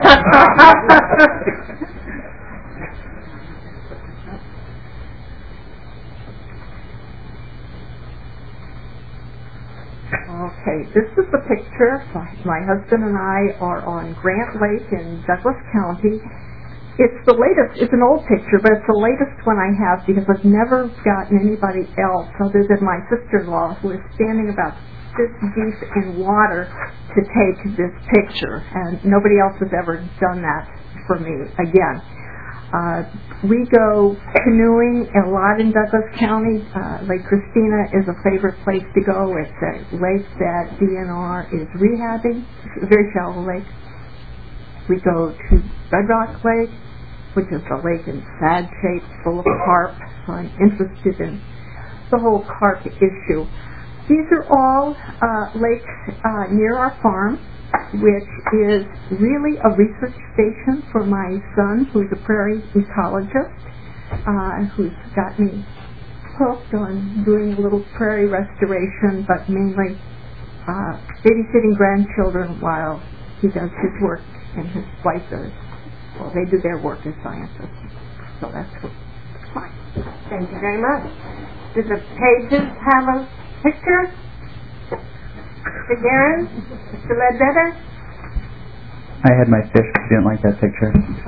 Okay, this is the picture. My husband and I are on Grant Lake in Douglas County. It's the latest, it's an old picture, but it's the latest one I have because I've never gotten anybody else other than my sister-in-law, who is standing about this deep in water to take this picture, and nobody else has ever done that for me again. Uh, we go canoeing a lot in Douglas County. Uh, Lake Christina is a favorite place to go. It's a lake that D N R is rehabbing. It's a very shallow lake. We go to Bedrock Lake, which is a lake in sad shape, full of carp. So I'm interested in the whole carp issue. These are all uh, lakes uh, near our farm, which is really a research station for my son, who's a prairie ecologist, uh, who's got me hooked on doing a little prairie restoration, but mainly uh, babysitting grandchildren while he does his work, and his wife does, well, they do their work as scientists. So that's fine. Thank you very much. Do the pages have a picture? Mister Guerin? Mister Ledbetter? I had my fish. I didn't like that picture.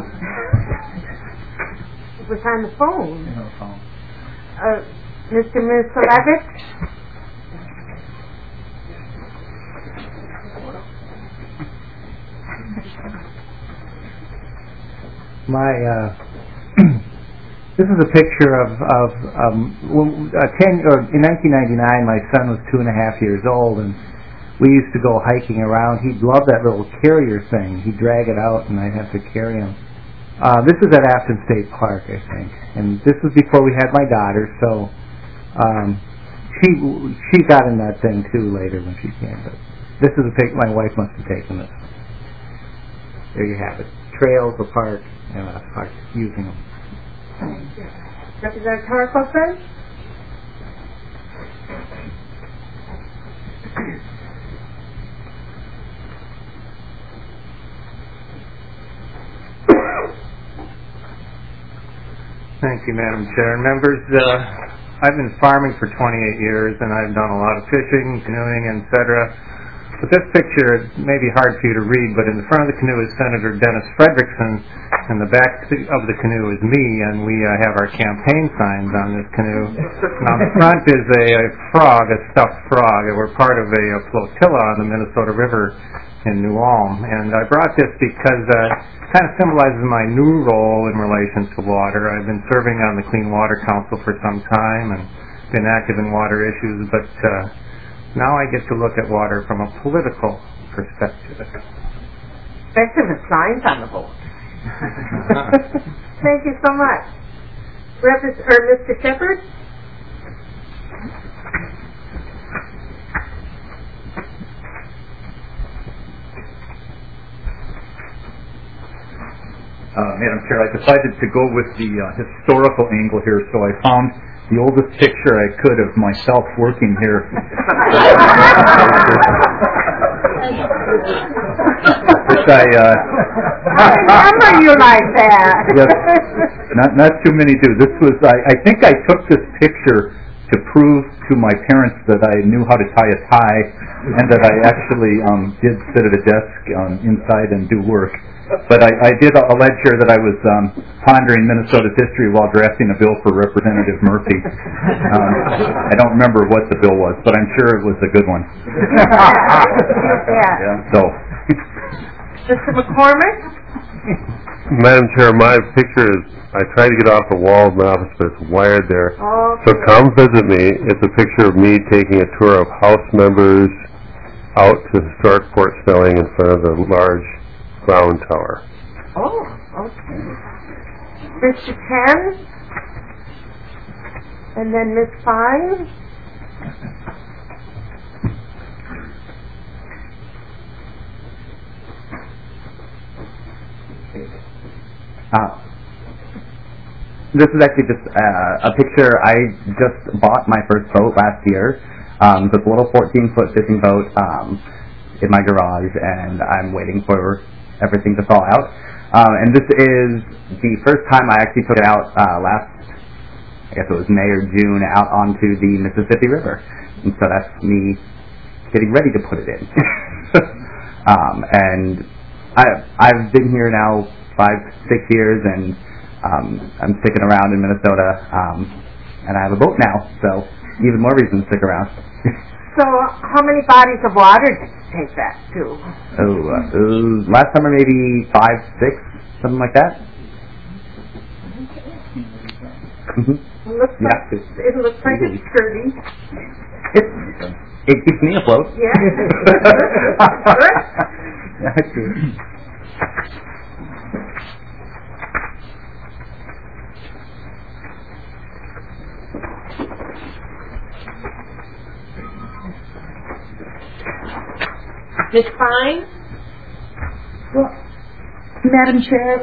It was on the phone. No phone. Uh, Mister Misalevich? My, uh, this is a picture of, of um, when, uh, ten, or in nineteen ninety-nine, my son was two and a half years old, and we used to go hiking around. He'd love that little carrier thing. He'd drag it out, and I'd have to carry him. Uh, this is at Afton State Park, I think, and this was before we had my daughter. So um, she she got in that thing too later when she came. But this is a pic. My wife must have taken this. There you have it. Trails, a park, and a park using them. Thank you. Representative Torkelson? Thank you, Madam Chair. Members, uh, I've been farming for twenty-eight years, and I've done a lot of fishing, canoeing, et cetera. But this picture, it may be hard for you to read, but in the front of the canoe is Senator Dennis Frederickson, and the back of the canoe is me, and we uh, have our campaign signs on this canoe. And on the front is a, a frog, a stuffed frog, and we're part of a, a flotilla on the Minnesota River in New Ulm. And I brought this because uh, it kind of symbolizes my new role in relation to water. I've been serving on the Clean Water Council for some time and been active in water issues, but uh, now I get to look at water from a political perspective. Especially with signs on the boat. Thank you so much. Repres- or Mister Shepherd? Uh, Madam Chair, I decided to go with the uh, historical angle here, so I found the oldest picture I could of myself working here. Which I, uh, I remember you like that. Yes, not, not too many do. This was, I, I think I took this picture to prove to my parents that I knew how to tie a tie and that I actually um, did sit at a desk um, inside and do work. But I, I did allege here that I was um, pondering Minnesota's history while drafting a bill for Representative Murphy. Um, I don't remember what the bill was, but I'm sure it was a good one. Yeah. Yeah, so. Mister McCormick? Madam Chair, my picture is, I tried to get off the wall of my office, but it's wired there. Okay. So come visit me. It's a picture of me taking a tour of House members out to historic Fort Snelling in front of the large Brown Tower. Oh, okay. Mister Chen? And then Miss Fine? Uh, this is actually just uh, a picture. I just bought my first boat last year. Um, so it's a little fourteen foot fishing boat um, in my garage, and I'm waiting for everything to thaw out. Um, and this is the first time I actually took it out uh, last, I guess it was May or June, out onto the Mississippi River. And so that's me getting ready to put it in. um, and I, I've been here now five, six years, and um, I'm sticking around in Minnesota, um, and I have a boat now, so even more reason to stick around. So, how many bodies of water did you take that to? Oh, uh, uh, last summer maybe five, six, something like that. Mm-hmm. It looks You like have to. it looks like it's sturdy. It, it keeps me afloat. Yeah. That's true. Miss Fine? Well, Madam Chair,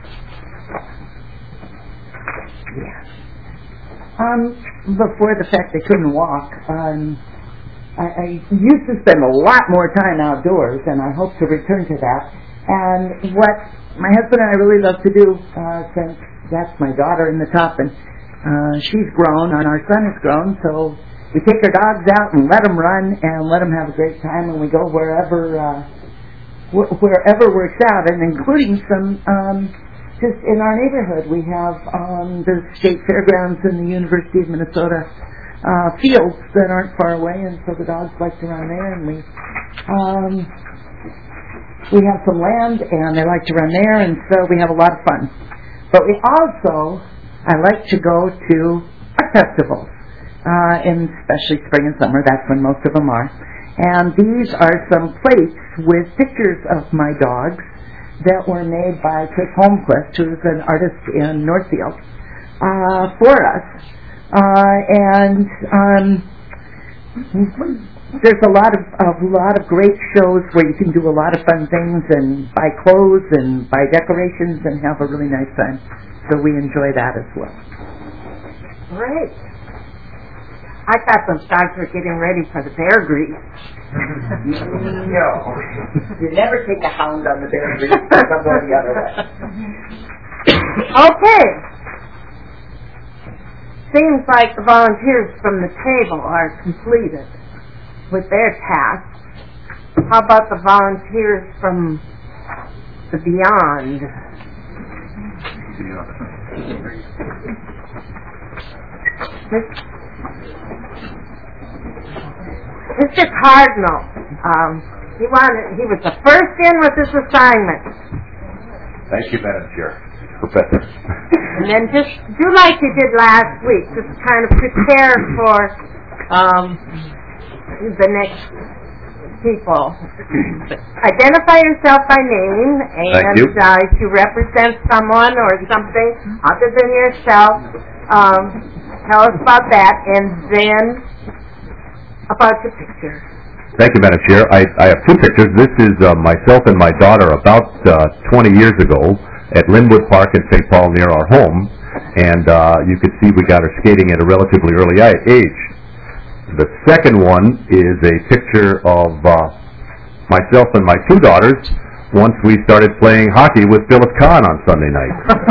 um, before the fact they couldn't walk, um, I, I used to spend a lot more time outdoors, and I hope to return to that. And what my husband and I really love to do, uh, since that's my daughter in the top, and uh, she's grown, and our son has grown, so we take our dogs out and let them run and let them have a great time, and we go wherever uh, wh- wherever works out, and including some um, just in our neighborhood. We have um, the state fairgrounds and the University of Minnesota uh, fields that aren't far away, and so the dogs like to run there, and we um, we have some land, and they like to run there, and so we have a lot of fun. But we also, I like to go to art festivals. Uh, in especially spring and summer, that's when most of them are. And these are some plates with pictures of my dogs that were made by Chris Holmquist, who's an artist in Northfield, uh, for us. Uh, and um, there's a lot of a lot of great shows where you can do a lot of fun things and buy clothes and buy decorations and have a really nice time. So we enjoy that as well. Great. I thought those dogs were getting ready for the bear grease. No. You never take a hound on the bear grease. They'll go the other way. Okay. Seems like the volunteers from the table are completed with their tasks. How about the volunteers from the beyond? Mister Cardinal, um, he wanted, he was the first in with this assignment. Thank you, Madam Chair. Professor. And then just do like you did last week, just kind of prepare for um, the next people. Identify yourself by name, and uh, if you represent someone or something other than yourself, um, tell us about that, and then about your picture. Thank you, Madam Chair. I, I have two pictures. This is uh, myself and my daughter about uh, twenty years ago at Linwood Park in Saint Paul near our home, and uh, you can see we got her skating at a relatively early age. The second one is a picture of uh, myself and my two daughters once we started playing hockey with Phyllis Kahn on Sunday night.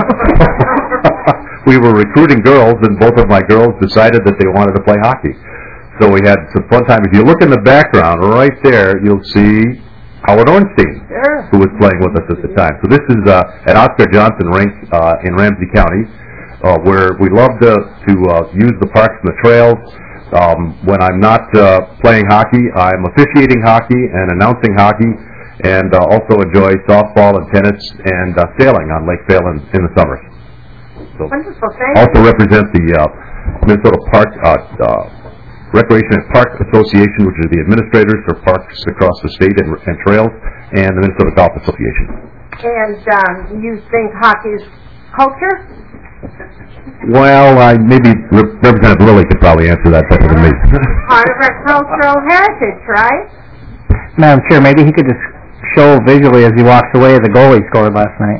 We were recruiting girls, and both of my girls decided that they wanted to play hockey. So we had some fun time. If you look in the background, right there, you'll see Howard Ornstein, sure. who was playing with us at the time. So this is uh, at Oscar Johnson Rink uh, in Ramsey County, uh, where we love to, to uh, use the parks and the trails. Um, when I'm not uh, playing hockey, I'm officiating hockey and announcing hockey, and uh, also enjoy softball and tennis and uh, sailing on Lake Vale in, in the summers. So Wonderful, thank also you. represent the uh, Minnesota Park uh, uh, Recreation and Park Association, which is the administrators for parks across the state and, and trails, and the Minnesota Golf Association. And um, you think hockey is culture? Well, I maybe Re- Representative Lilly could probably answer that better than me. Part of our cultural heritage, right? Madam Chair, maybe he could just show visually as he walks away the goal he scored last night.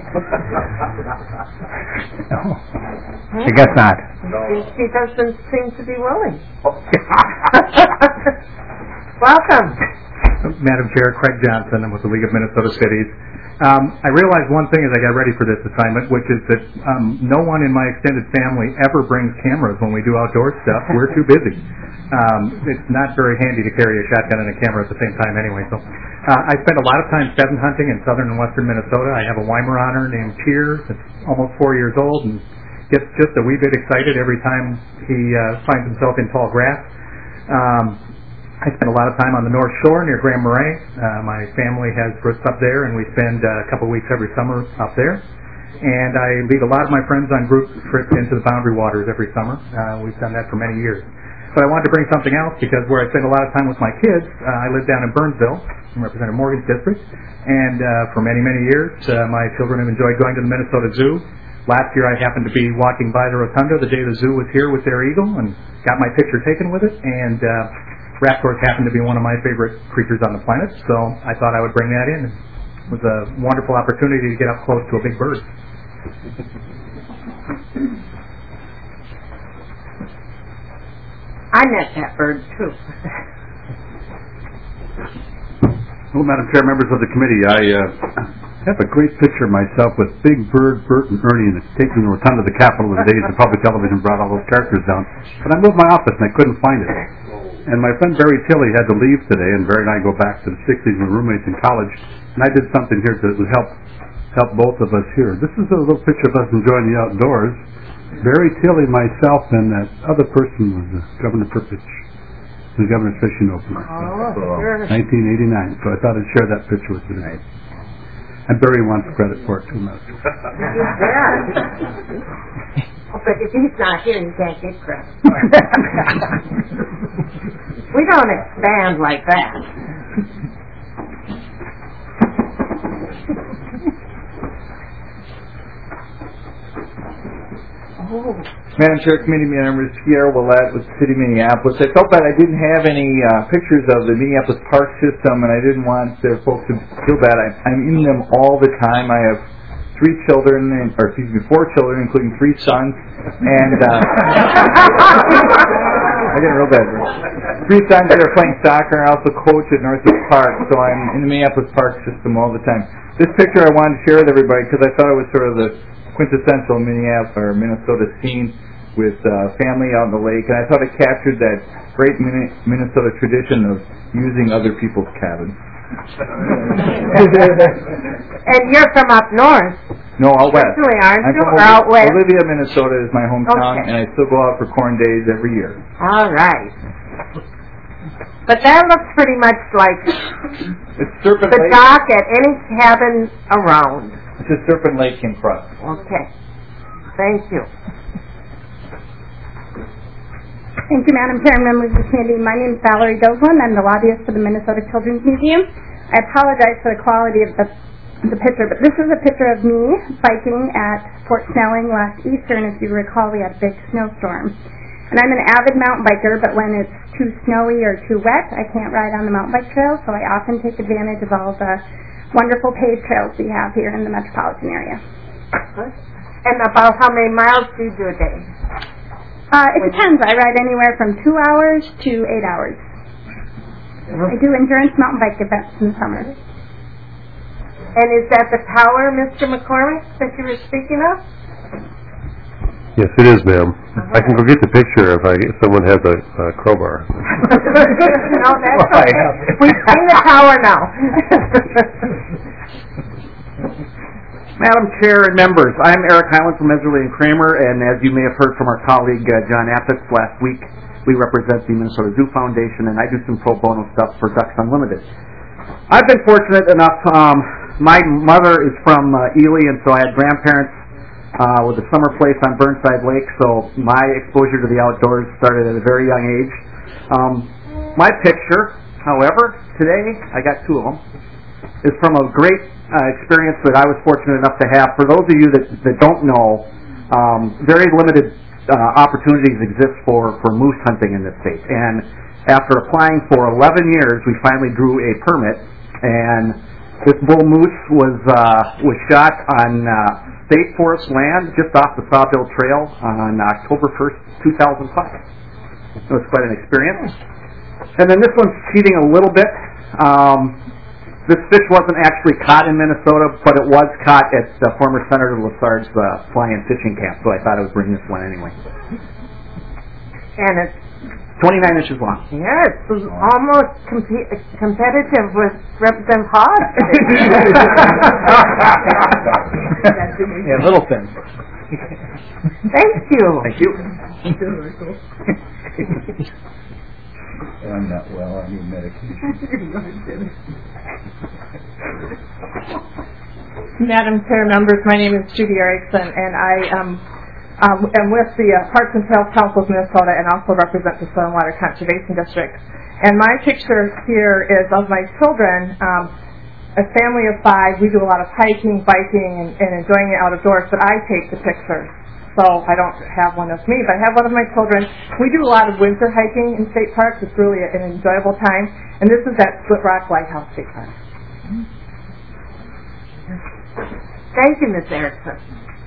No. I guess not. He doesn't seem to be willing. Welcome. Madam Chair, Craig Johnson. I'm with the League of Minnesota Cities. Um, I realized one thing as I got ready for this assignment, which is that um, no one in my extended family ever brings cameras when we do outdoor stuff. We're too busy. Um, it's not very handy to carry a shotgun and a camera at the same time anyway. So uh, I spend a lot of time pheasant hunting in southern and western Minnesota. I have a Weimaraner named Cheer that's almost four years old and gets just a wee bit excited every time he uh, finds himself in tall grass. Um, I spend a lot of time on the North Shore near Grand Marais. Uh, my family has roots up there, and we spend uh, a couple weeks every summer up there. And I lead a lot of my friends on group trips into the Boundary Waters every summer. Uh, we've done that for many years. But I wanted to bring something else because where I spend a lot of time with my kids, uh, I live down in Burnsville, in Representative Morgan's district. And uh, for many, many years, uh, my children have enjoyed going to the Minnesota Zoo. Last year I happened to be walking by the rotunda the day the zoo was here with their eagle and got my picture taken with it. And uh, raptors happen to be one of my favorite creatures on the planet, so I thought I would bring that in. It was a wonderful opportunity to get up close to a big bird. I met that bird, too. Well, Madam Chair, members of the committee, I uh, have a great picture of myself with Big Bird, Bert, and Ernie, and it's taken the rotunda of the Capitol in the days of public television brought all those characters down. But I moved my office and I couldn't find it. And my friend Barry Tilley had to leave today, and Barry and I go back to the sixties when we were roommates in college, and I did something here that would help help both of us here. This is a little picture of us enjoying the outdoors. Barry Tilley, myself, and that other person was uh, Governor Perpich, the governor's fishing opener. Oh, sure. nineteen eighty-nine. So I thought I'd share that picture with you tonight. And Barry wants credit for it too much. Yeah. But if he's not here, you can't get credit. We don't expand like that. Madam Chair, committee members, Pierre Willette with the City of Minneapolis. I felt that I didn't have any uh, pictures of the Minneapolis Park System, and I didn't want the folks to feel bad. I, I'm in them all the time. I have three children, and, or excuse me, four children, including three sons, and uh, I get real bad. Three sons that are playing soccer, and I also coach at Northeast Park, so I'm in the Minneapolis Park System all the time. This picture I wanted to share with everybody because I thought it was sort of the quintessential Minneapolis or Minnesota scene with uh, family out on the lake, and I thought it captured that great Min- Minnesota tradition of using other people's cabins. And you're from up north. No, out west. Certainly, aren't I'm you? from Or out west? Olivia, Minnesota is my hometown, Okay. and I still go out for corn days every year. All right. But that looks pretty much like It's Serpent the Lake. dock at any cabin around. It's a Serpent Lake in front. Okay. Thank you. Thank you, Madam Chair and members of the committee. My name is Valerie Doslin. I'm the lobbyist for the Minnesota Children's Museum. I apologize for the quality of the, the picture, but this is a picture of me biking at Fort Snelling last Easter, and if you recall, we had a big snowstorm. And I'm an avid mountain biker, but when it's too snowy or too wet, I can't ride on the mountain bike trail, so I often take advantage of all the wonderful paved trails we have here in the metropolitan area. And about how many miles do you do a day? Uh, it depends. I ride anywhere from two hours to eight hours. I do endurance mountain bike events in the summer. And is that the tower, Mister McCormick, that you were speaking of? Yes, it is, ma'am. I can go get the picture if I if someone has a uh, crowbar. No, that's okay. We've seen the tower now. Madam Chair and members, I'm Eric Highland from Meserly and Kramer, and as you may have heard from our colleague uh, John Appitz last week, we represent the Minnesota Zoo Foundation, and I do some pro bono stuff for Ducks Unlimited. I've been fortunate enough, um, my mother is from uh, Ely, and so I had grandparents uh, with a summer place on Burnside Lake, so my exposure to the outdoors started at a very young age. Um, my picture, however, today, I got two of them, is from a great uh, experience that I was fortunate enough to have. For those of you that, that don't know, um, very limited uh, opportunities exist for, for moose hunting in this state. And after applying for eleven years, we finally drew a permit, and this bull moose was uh, was shot on uh, state forest land just off the Sawbill Trail on October first, two thousand five. It was quite an experience. And then this one's cheating a little bit. Um, this fish wasn't actually caught in Minnesota, but it was caught at uh, former Senator Lassard's uh, fly-in fishing camp, so I thought I would bring this one anyway. And it's twenty-nine inches long. Yeah, it's almost compe- competitive with Representative Hogg. Yeah, little thing. Thank you. Thank you. I'm not well. I need medication. Madam Chair, members, my name is Judy Erickson, and I um, um, am with the uh, Parks and Trails Council of Minnesota and also represent the Soil and Water Conservation District. And my picture here is of my children. Um, a family of five, we do a lot of hiking, biking, and, and enjoying the outdoors, but I take the pictures. So I don't have one of me, but I have one of my children. We do a lot of winter hiking in state parks. It's really an enjoyable time. And this is at Split Rock Lighthouse State Park. Thank you, Miz Erickson.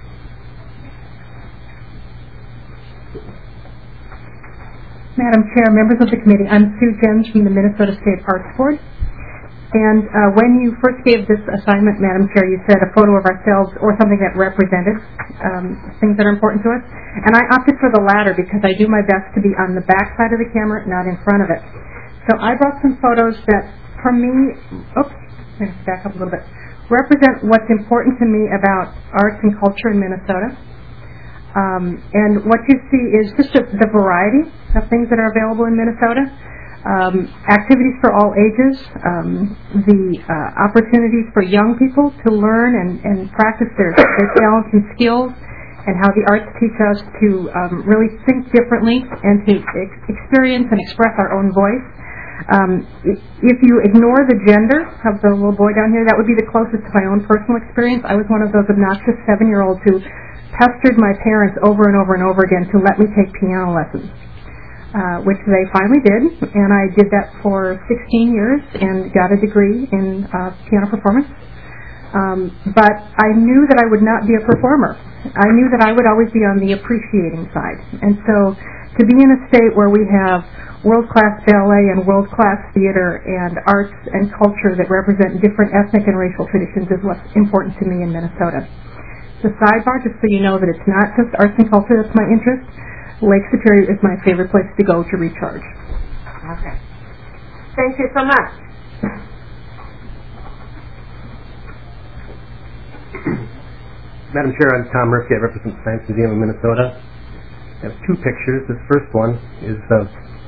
Madam Chair, members of the committee, I'm Sue Jens from the Minnesota State Parks Board. And uh, when you first gave this assignment, Madam Chair, you said a photo of ourselves or something that represented um, things that are important to us. And I opted for the latter because I do my best to be on the back side of the camera, not in front of it. So I brought some photos that, for me, oops, let me back up a little bit, represent what's important to me about arts and culture in Minnesota. Um, and what you see is just a, the variety of things that are available in Minnesota. Um, activities for all ages, um, the uh, opportunities for young people to learn and, and practice their, their talents and skills, and how the arts teach us to um, really think differently and to ex- experience and express our own voice. Um, if you ignore the gender of the little boy down here, that would be the closest to my own personal experience. I was one of those obnoxious seven-year-olds who pestered my parents over and over and over again to let me take piano lessons, uh, which they finally did, and I did that for sixteen years and got a degree in uh, piano performance. Um, but I knew that I would not be a performer. I knew that I would always be on the appreciating side. And so to be in a state where we have world-class ballet and world-class theater and arts and culture that represent different ethnic and racial traditions is what's important to me in Minnesota. The sidebar, just so you know that it's not just arts and culture that's my interest. Lake Superior is my favorite place to go to recharge. Okay. Thank you so much. Madam Chair, I'm Tom Murphy. I represent the Science Museum of Minnesota. I have two pictures. This first one is of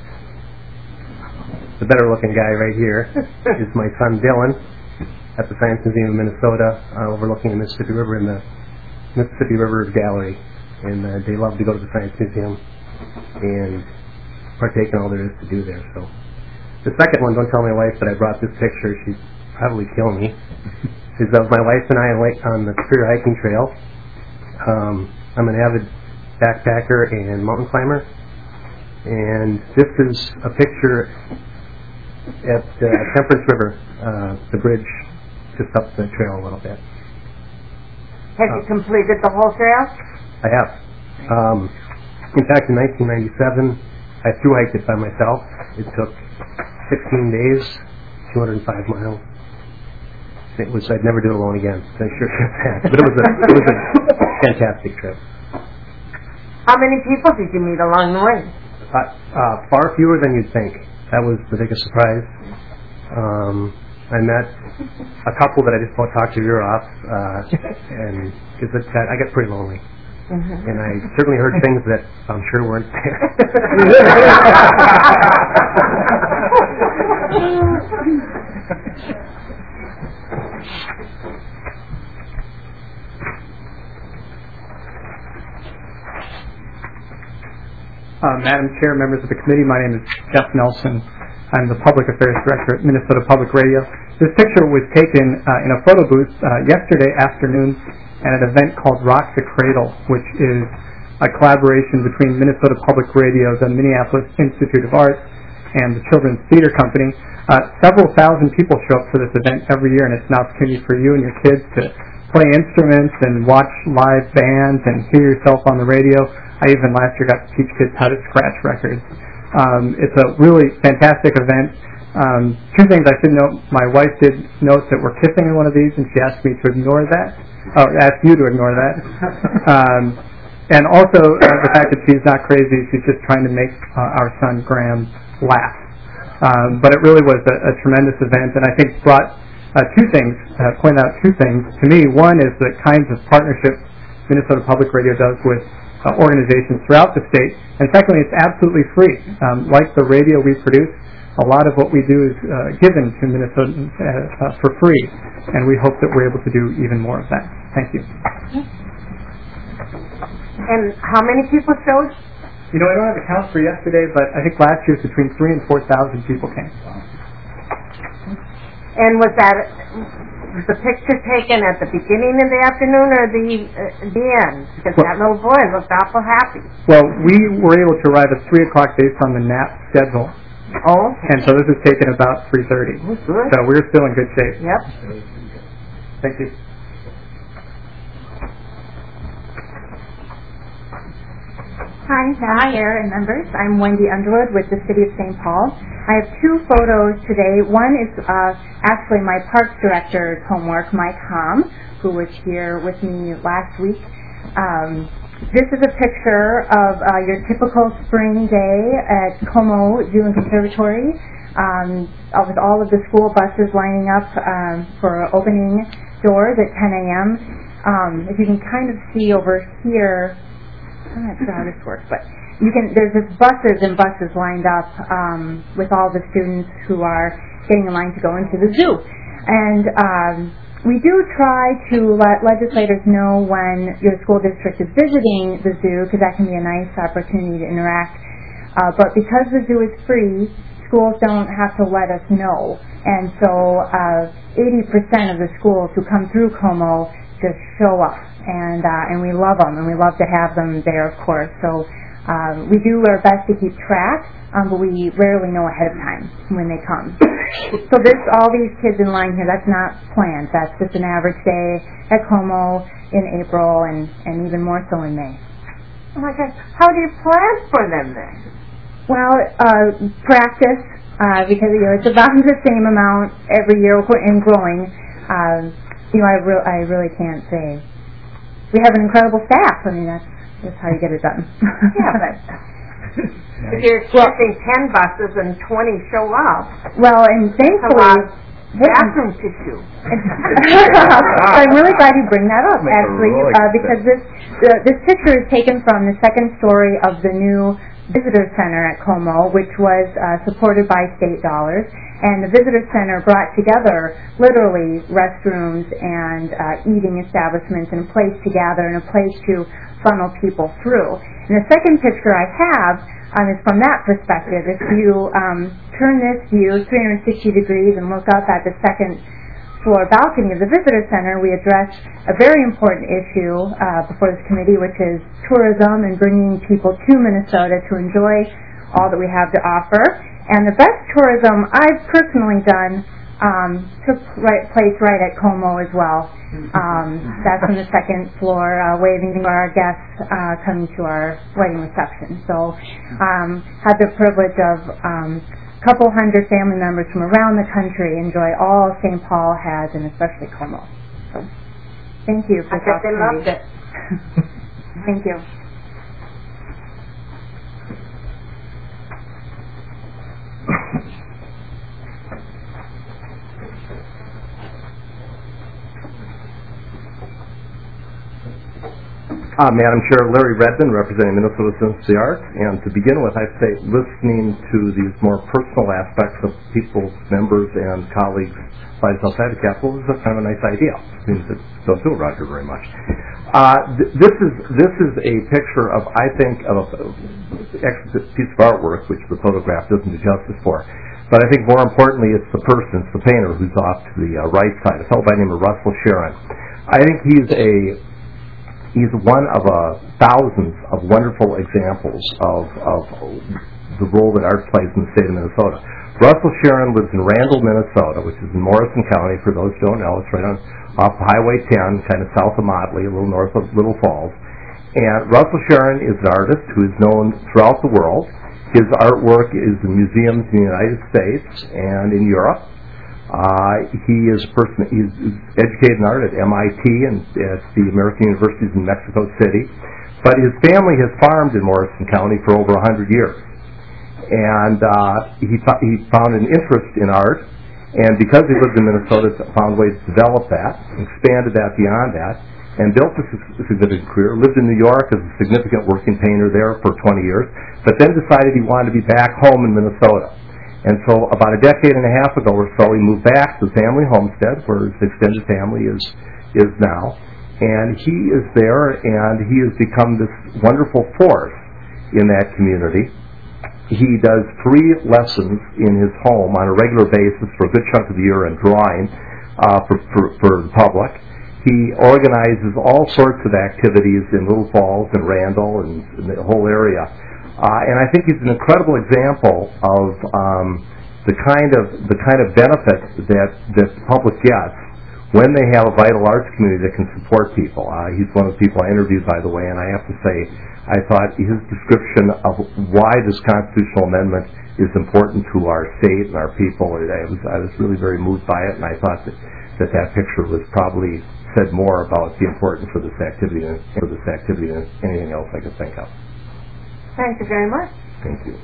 the better-looking guy right here is my son Dylan at the Science Museum of Minnesota, uh, overlooking the Mississippi River in the Mississippi River Gallery. And uh, they love to go to the Science Museum and partake in all there is to do there. So the second one, don't tell my wife that I brought this picture. She'd probably kill me. Is of my wife and I on the Superior Hiking Trail. Um, I'm an avid backpacker and mountain climber, and this is a picture at uh, Temperance River, uh, the bridge just up the trail a little bit. Have you completed the whole trail? I have. Um, in fact, in nineteen ninety-seven, I thru hiked it by myself. It took fifteen days, two hundred five miles. It was, I'd never do it alone again. I sure can't that. But it was a, it was a fantastic trip. How many people did you meet along the way? Uh, uh, far fewer than you'd think. That was the biggest surprise. Um, I met a couple that I just about talked your ear off, uh, and cause it, that, I got pretty lonely. Mm-hmm. And I certainly heard things that I'm sure weren't there. Uh, Madam Chair, members of the committee, my name is Jeff Nelson. I'm the Public Affairs Director at Minnesota Public Radio. This picture was taken uh, in a photo booth uh, yesterday afternoon at an event called Rock the Cradle, which is a collaboration between Minnesota Public Radio, the Minneapolis Institute of Arts, and the Children's Theater Company. Uh, several thousand people show up for this event every year, and it's an opportunity for you and your kids to play instruments and watch live bands and hear yourself on the radio. I even last year got to teach kids how to scratch records. Um, it's a really fantastic event. Um, two things I should note. My wife did note that we're kissing in one of these, and she asked me to ignore that, or asked you to ignore that. Um, and also uh, the fact that she's not crazy, she's just trying to make uh, our son Graham laugh. Um, but it really was a, a tremendous event, and I think brought uh, two things, uh, point out two things. To me, one is the kinds of partnerships Minnesota Public Radio does with Uh, organizations throughout the state, and secondly, it's absolutely free. Um, like the radio we produce, a lot of what we do is uh, given to Minnesotans uh, uh, for free, and we hope that we're able to do even more of that. Thank you. And how many people showed? You know, I don't have a count for yesterday, but I think last year between three and four thousand people came. And was that was the picture taken at the beginning of the afternoon or the uh, the end? Because well, that little boy looked awful happy. Well, we were able to arrive at three o'clock based on the N A P schedule. Oh. Okay. And so this is taken about three thirty. Oh, good. So we're still in good shape. Yep. Thank you. Hi, Madam Chair and members. I'm Wendy Underwood with the City of Saint Paul. I have two photos today. One is uh, actually my Parks Director's homework, Mike Hom, who was here with me last week. Um, this is a picture of uh, your typical spring day at Como Zoo and Conservatory, um, with all of the school buses lining up um, for opening doors at ten a.m. Um, if you can kind of see over here, I'm not sure how this works, but you can. There's just buses and buses lined up um, with all the students who are getting in line to go into the zoo. And um, we do try to let legislators know when your school district is visiting the zoo, because that can be a nice opportunity to interact. Uh, but because the zoo is free, schools don't have to let us know. And so uh, eighty percent of the schools who come through Como just show up. and uh, and we love them, and we love to have them there, of course. So um, we do our best to keep track, um, but we rarely know ahead of time when they come. So this, all these kids in line here, that's not planned. That's just an average day at Como in April, and, and even more so in May. Oh my gosh, how do you plan for them then? Well, uh, practice, uh, because you know it's about the same amount every year and growing. Um, you know, I, re- I really can't say. We have an incredible staff. I mean, that's, that's how you get it done. Yeah, but if you're expecting ten buses and twenty show up, well, and thankfully, bathroom tissue. I'm really glad you bring that up, actually, uh, because this uh, this picture is taken from the second story of the new visitor center at Como, which was uh, supported by state dollars. And the visitor center brought together literally restrooms and uh, eating establishments and a place to gather and a place to funnel people through. And the second picture I have um, is from that perspective. If you um, turn this view three hundred sixty degrees and look up at the second floor balcony of the visitor center, we address a very important issue uh, before this committee, which is tourism and bringing people to Minnesota to enjoy all that we have to offer. And the best tourism I've personally done um, took right, place right at Como as well. Um, that's on the second floor, uh, waving to our guests uh, coming to our wedding reception. So um, had the privilege of um, a couple hundred family members from around the country enjoy all Saint Paul has, and especially Como. So thank you for I bet they loved it. Thank you. Uh, Madam Chair, Larry Redmond, representing Minnesota Citizens for the Arts. And to begin with, I'd say listening to these more personal aspects of people's members and colleagues' lives outside the Capitol is a kind of a nice idea. Things that don't do it, Roger, very much. Uh, th- this is this is a picture of, I think, of a, a piece of artwork, which the photograph doesn't do justice for. But I think more importantly, it's the person, it's the painter who's off to the uh, right side, a fellow by the name of Russell Sharon. I think he's a He's one of uh, thousands of wonderful examples of, of the role that art plays in the state of Minnesota. Russell Sharon lives in Randall, Minnesota, which is in Morrison County. For those who don't know, it's right on off Highway ten, kind of south of Motley, a little north of Little Falls. And Russell Sharon is an artist who is known throughout the world. His artwork is in museums in the United States and in Europe. Uh, he is a person, he's educated in art at M I T and at the American Universities in Mexico City. But his family has farmed in Morrison County for over a hundred years. And uh, he, he found an interest in art, and because he lived in Minnesota, found ways to develop that, expanded that beyond that, and built a significant career. Lived in New York as a significant working painter there for twenty years, but then decided he wanted to be back home in Minnesota. And so about a decade and a half ago or so, he moved back to the family homestead, where his extended family is is now. And he is there, and he has become this wonderful force in that community. He does free lessons in his home on a regular basis for a good chunk of the year in drawing uh, for, for, for the public. He organizes all sorts of activities in Little Falls and Randall and, and the whole area. Uh, and I think he's an incredible example of um, the kind of the kind of benefit that that the public gets when they have a vital arts community that can support people. Uh, he's one of the people I interviewed, by the way, and I have to say, I thought his description of why this constitutional amendment is important to our state and our people, I was I was really very moved by it, and I thought that that, that picture was probably said more about the importance of this activity and for this activity than anything else I could think of. Thank you very much. Thank you.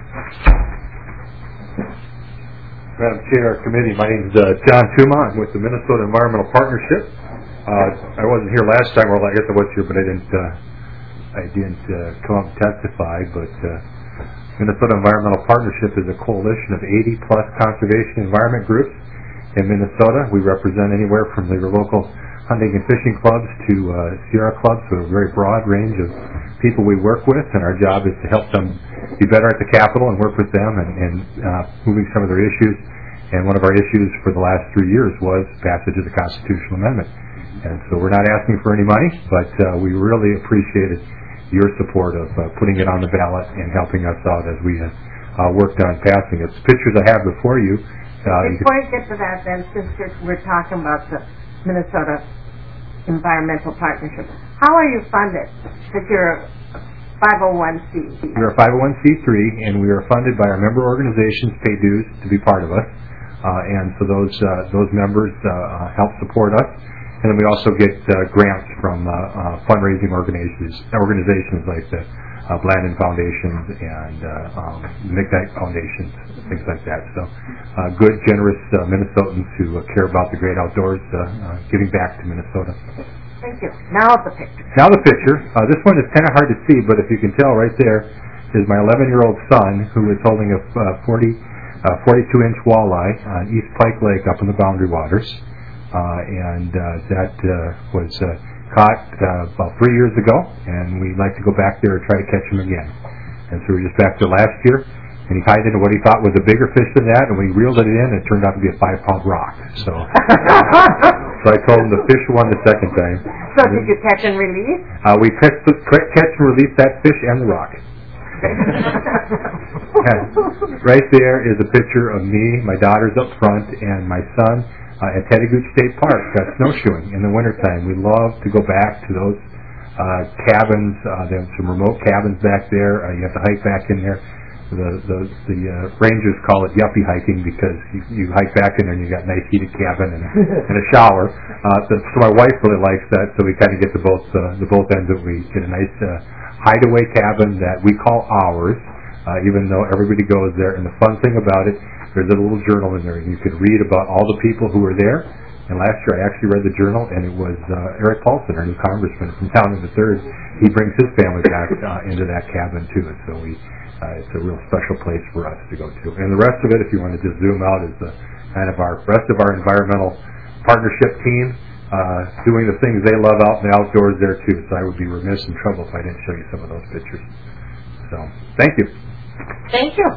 Madam Chair, Committee, my name is uh, John Tuma. I'm with the Minnesota Environmental Partnership. Uh, I wasn't here last time, well, I guess I was here, but I didn't uh, I didn't uh, come up and testify. But uh, Minnesota Environmental Partnership is a coalition of eighty plus conservation environment groups in Minnesota. We represent anywhere from your local hunting and fishing clubs to uh, Sierra clubs, so a very broad range of people we work with, and our job is to help them be better at the Capitol and work with them and, and uh, moving some of their issues. And one of our issues for the last three years was passage of the constitutional amendment. And so we're not asking for any money, but uh, we really appreciated your support of uh, putting it on the ballot and helping us out as we uh, uh, worked on passing it. The pictures I have before you. Uh, Before you get to that, then, since we're talking about the Minnesota Environmental Partnership, how are you funded? Because you're a five oh one c. We're a five oh one c three, and we are funded by our member organizations, pay dues to be part of us. Uh, and so those uh, those members uh, help support us, and then we also get uh, grants from uh, uh, fundraising organizations, organizations like the uh, Blandin Foundation and uh, um, McKnight Foundation, things like that. So, uh, good, generous uh, Minnesotans who uh, care about the great outdoors, uh, uh, giving back to Minnesota. Thank you. Now the picture. Now the picture. Uh, this one is kind of hard to see, but if you can tell, right there is my eleven-year-old son who is holding a uh, forty. Uh, forty-two inch walleye on East Pike Lake up in the Boundary Waters, uh, and uh, that uh, was uh, caught uh, about three years ago, and we'd like to go back there and try to catch him again. And so we were just back there last year, and he tied into what he thought was a bigger fish than that, and we reeled it in, and it turned out to be a five-pound rock. So, so I told him the fish won the second time. So did you catch and release? Uh, we catch, catch and release that fish and the rock. Right there is a picture of me, my daughter's up front, and my son uh, at Teddy Gooch State Park uh, snowshoeing in the wintertime. We love to go back to those uh, cabins. Uh, there's some remote cabins back there. Uh, you have to hike back in there. The the, the uh, rangers call it yuppie hiking because you, you hike back in there and you got a nice heated cabin and, and a shower. Uh, so, so my wife really likes that. So we kind of get to both uh, the both ends of it. We get a nice uh, hideaway cabin that we call ours, uh, even though everybody goes there. And the fun thing about it, there's a little journal in there, and you could read about all the people who were there. And last year I actually read the journal, and it was uh, Eric Paulson, our new congressman from Town in the Third. He brings his family back uh, into that cabin too, and so we uh, it's a real special place for us to go to. And the rest of it, if you want to just zoom out, is the kind of our rest of our environmental partnership team. Uh, doing the things they love out in the outdoors there too. So I would be remiss in trouble if I didn't show you some of those pictures. So, thank you. Thank you.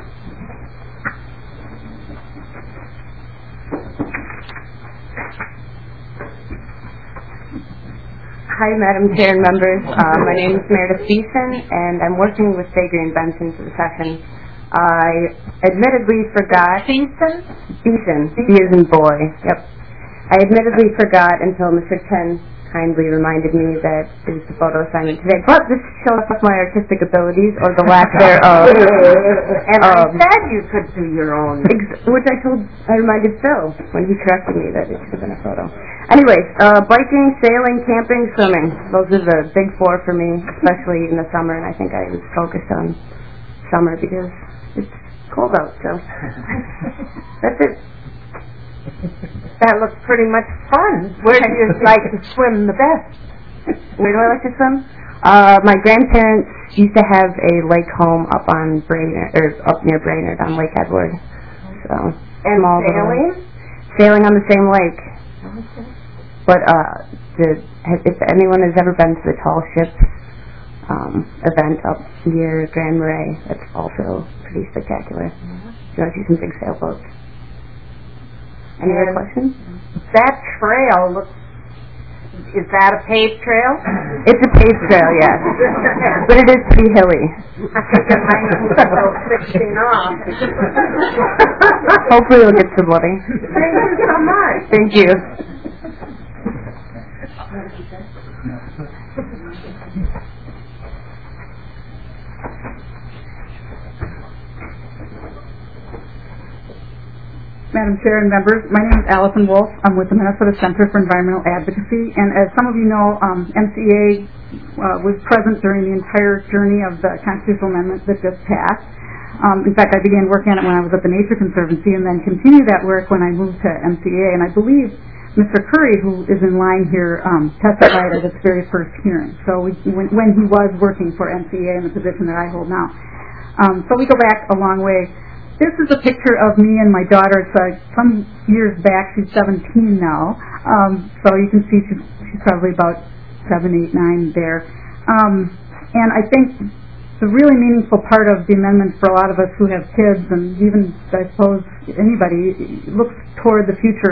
Hi, Madam Chair and members. Uh, my name is Meredith Beeson, and I'm working with Fager and Benson for the session. I admittedly forgot... Beeson? Beeson. B as in boy. Yep. I admittedly forgot until Mister Chen kindly reminded me that it was the photo assignment today. But this shows off my artistic abilities, or the lack thereof. And um, I said you could do your own. Ex- which I told, I reminded Phil when he corrected me that it should have been a photo. Anyways, uh, biking, sailing, camping, swimming. Those are the big four for me, especially in the summer. And I think I was focused on summer because it's cold out. So that's it. That looks pretty much fun. Where do you like to swim the best? Where do I like to swim? Uh, my grandparents used to have a lake home up on Brainerd, or up near Brainerd on Lake Edward. So, and small sailing? Little, sailing on the same lake. Okay. But uh, the, if anyone has ever been to the Tall Ships um, event up near Grand Marais, that's also pretty spectacular. Mm-hmm. You want to see some big sailboats. Any and other questions? That trail looks, is that a paved trail? It's a paved trail, yes. But it is pretty hilly. I think it might go sixteen off. Hopefully it'll get some money. Thank you so much. Thank you. Madam Chair and members, my name is Allison Wolf. I'm with the Minnesota Center for Environmental Advocacy, and as some of you know, um, M C A uh, was present during the entire journey of the constitutional amendment that just passed. Um, in fact, I began working on it when I was at the Nature Conservancy, and then continued that work when I moved to M C A. And I believe Mister Curry, who is in line here, um, testified at its very first hearing. So we, when, when he was working for M C A in the position that I hold now. Um, so we go back a long way. This is a picture of me and my daughter. It's uh, some years back. She's seventeen now. Um, so you can see she's, she's probably about seven, eight, nine there. Um, and I think the really meaningful part of the amendment for a lot of us who have kids, and even, I suppose, anybody, looks toward the future,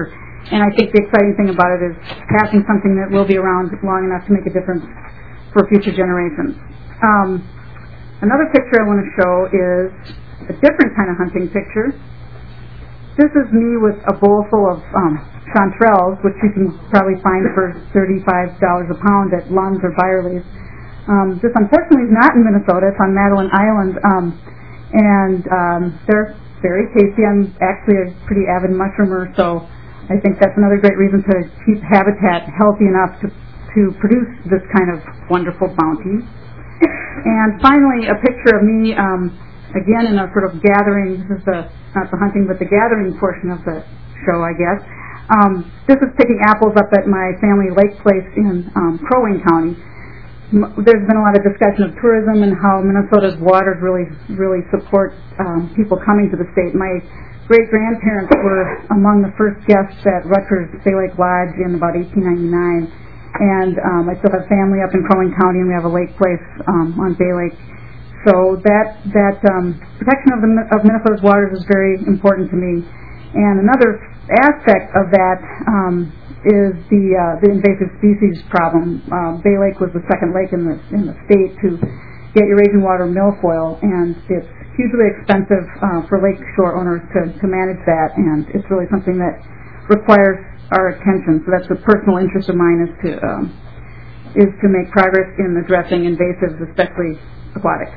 and I think the exciting thing about it is passing something that will be around long enough to make a difference for future generations. Um, another picture I want to show is a different kind of hunting picture. This is me with a bowl full of um, chanterelles, which you can probably find for thirty-five dollars a pound at Lund's or Byerly's. Um, this unfortunately is not in Minnesota. It's on Madeline Island, um, and um, they're very tasty. I'm actually a pretty avid mushroomer, so I think that's another great reason to keep habitat healthy enough to, to produce this kind of wonderful bounty. And finally, a picture of me, um, again in a sort of gathering. This is the, not the hunting, but the gathering portion of the show, I guess. Um, this is picking apples up at my family lake place in um, Crow Wing County. M- There's been a lot of discussion of tourism and how Minnesota's waters really, really support um, people coming to the state. My great-grandparents were among the first guests at Rutgers Bay Lake Lodge in about eighteen ninety-nine. And um, I still have family up in Crow Wing County, and we have a lake place um, on Bay Lake. So that that um, protection of the of Minnesota's waters is very important to me. And another aspect of that um, is the uh, the invasive species problem. Uh, Bay Lake was the second lake in the in the state to get Eurasian water milfoil, and it's hugely expensive uh, for lakeshore owners to to manage that, and it's really something that requires our attention. So that's a personal interest of mine, is to um, is to make progress in addressing invasives, especially aquatics.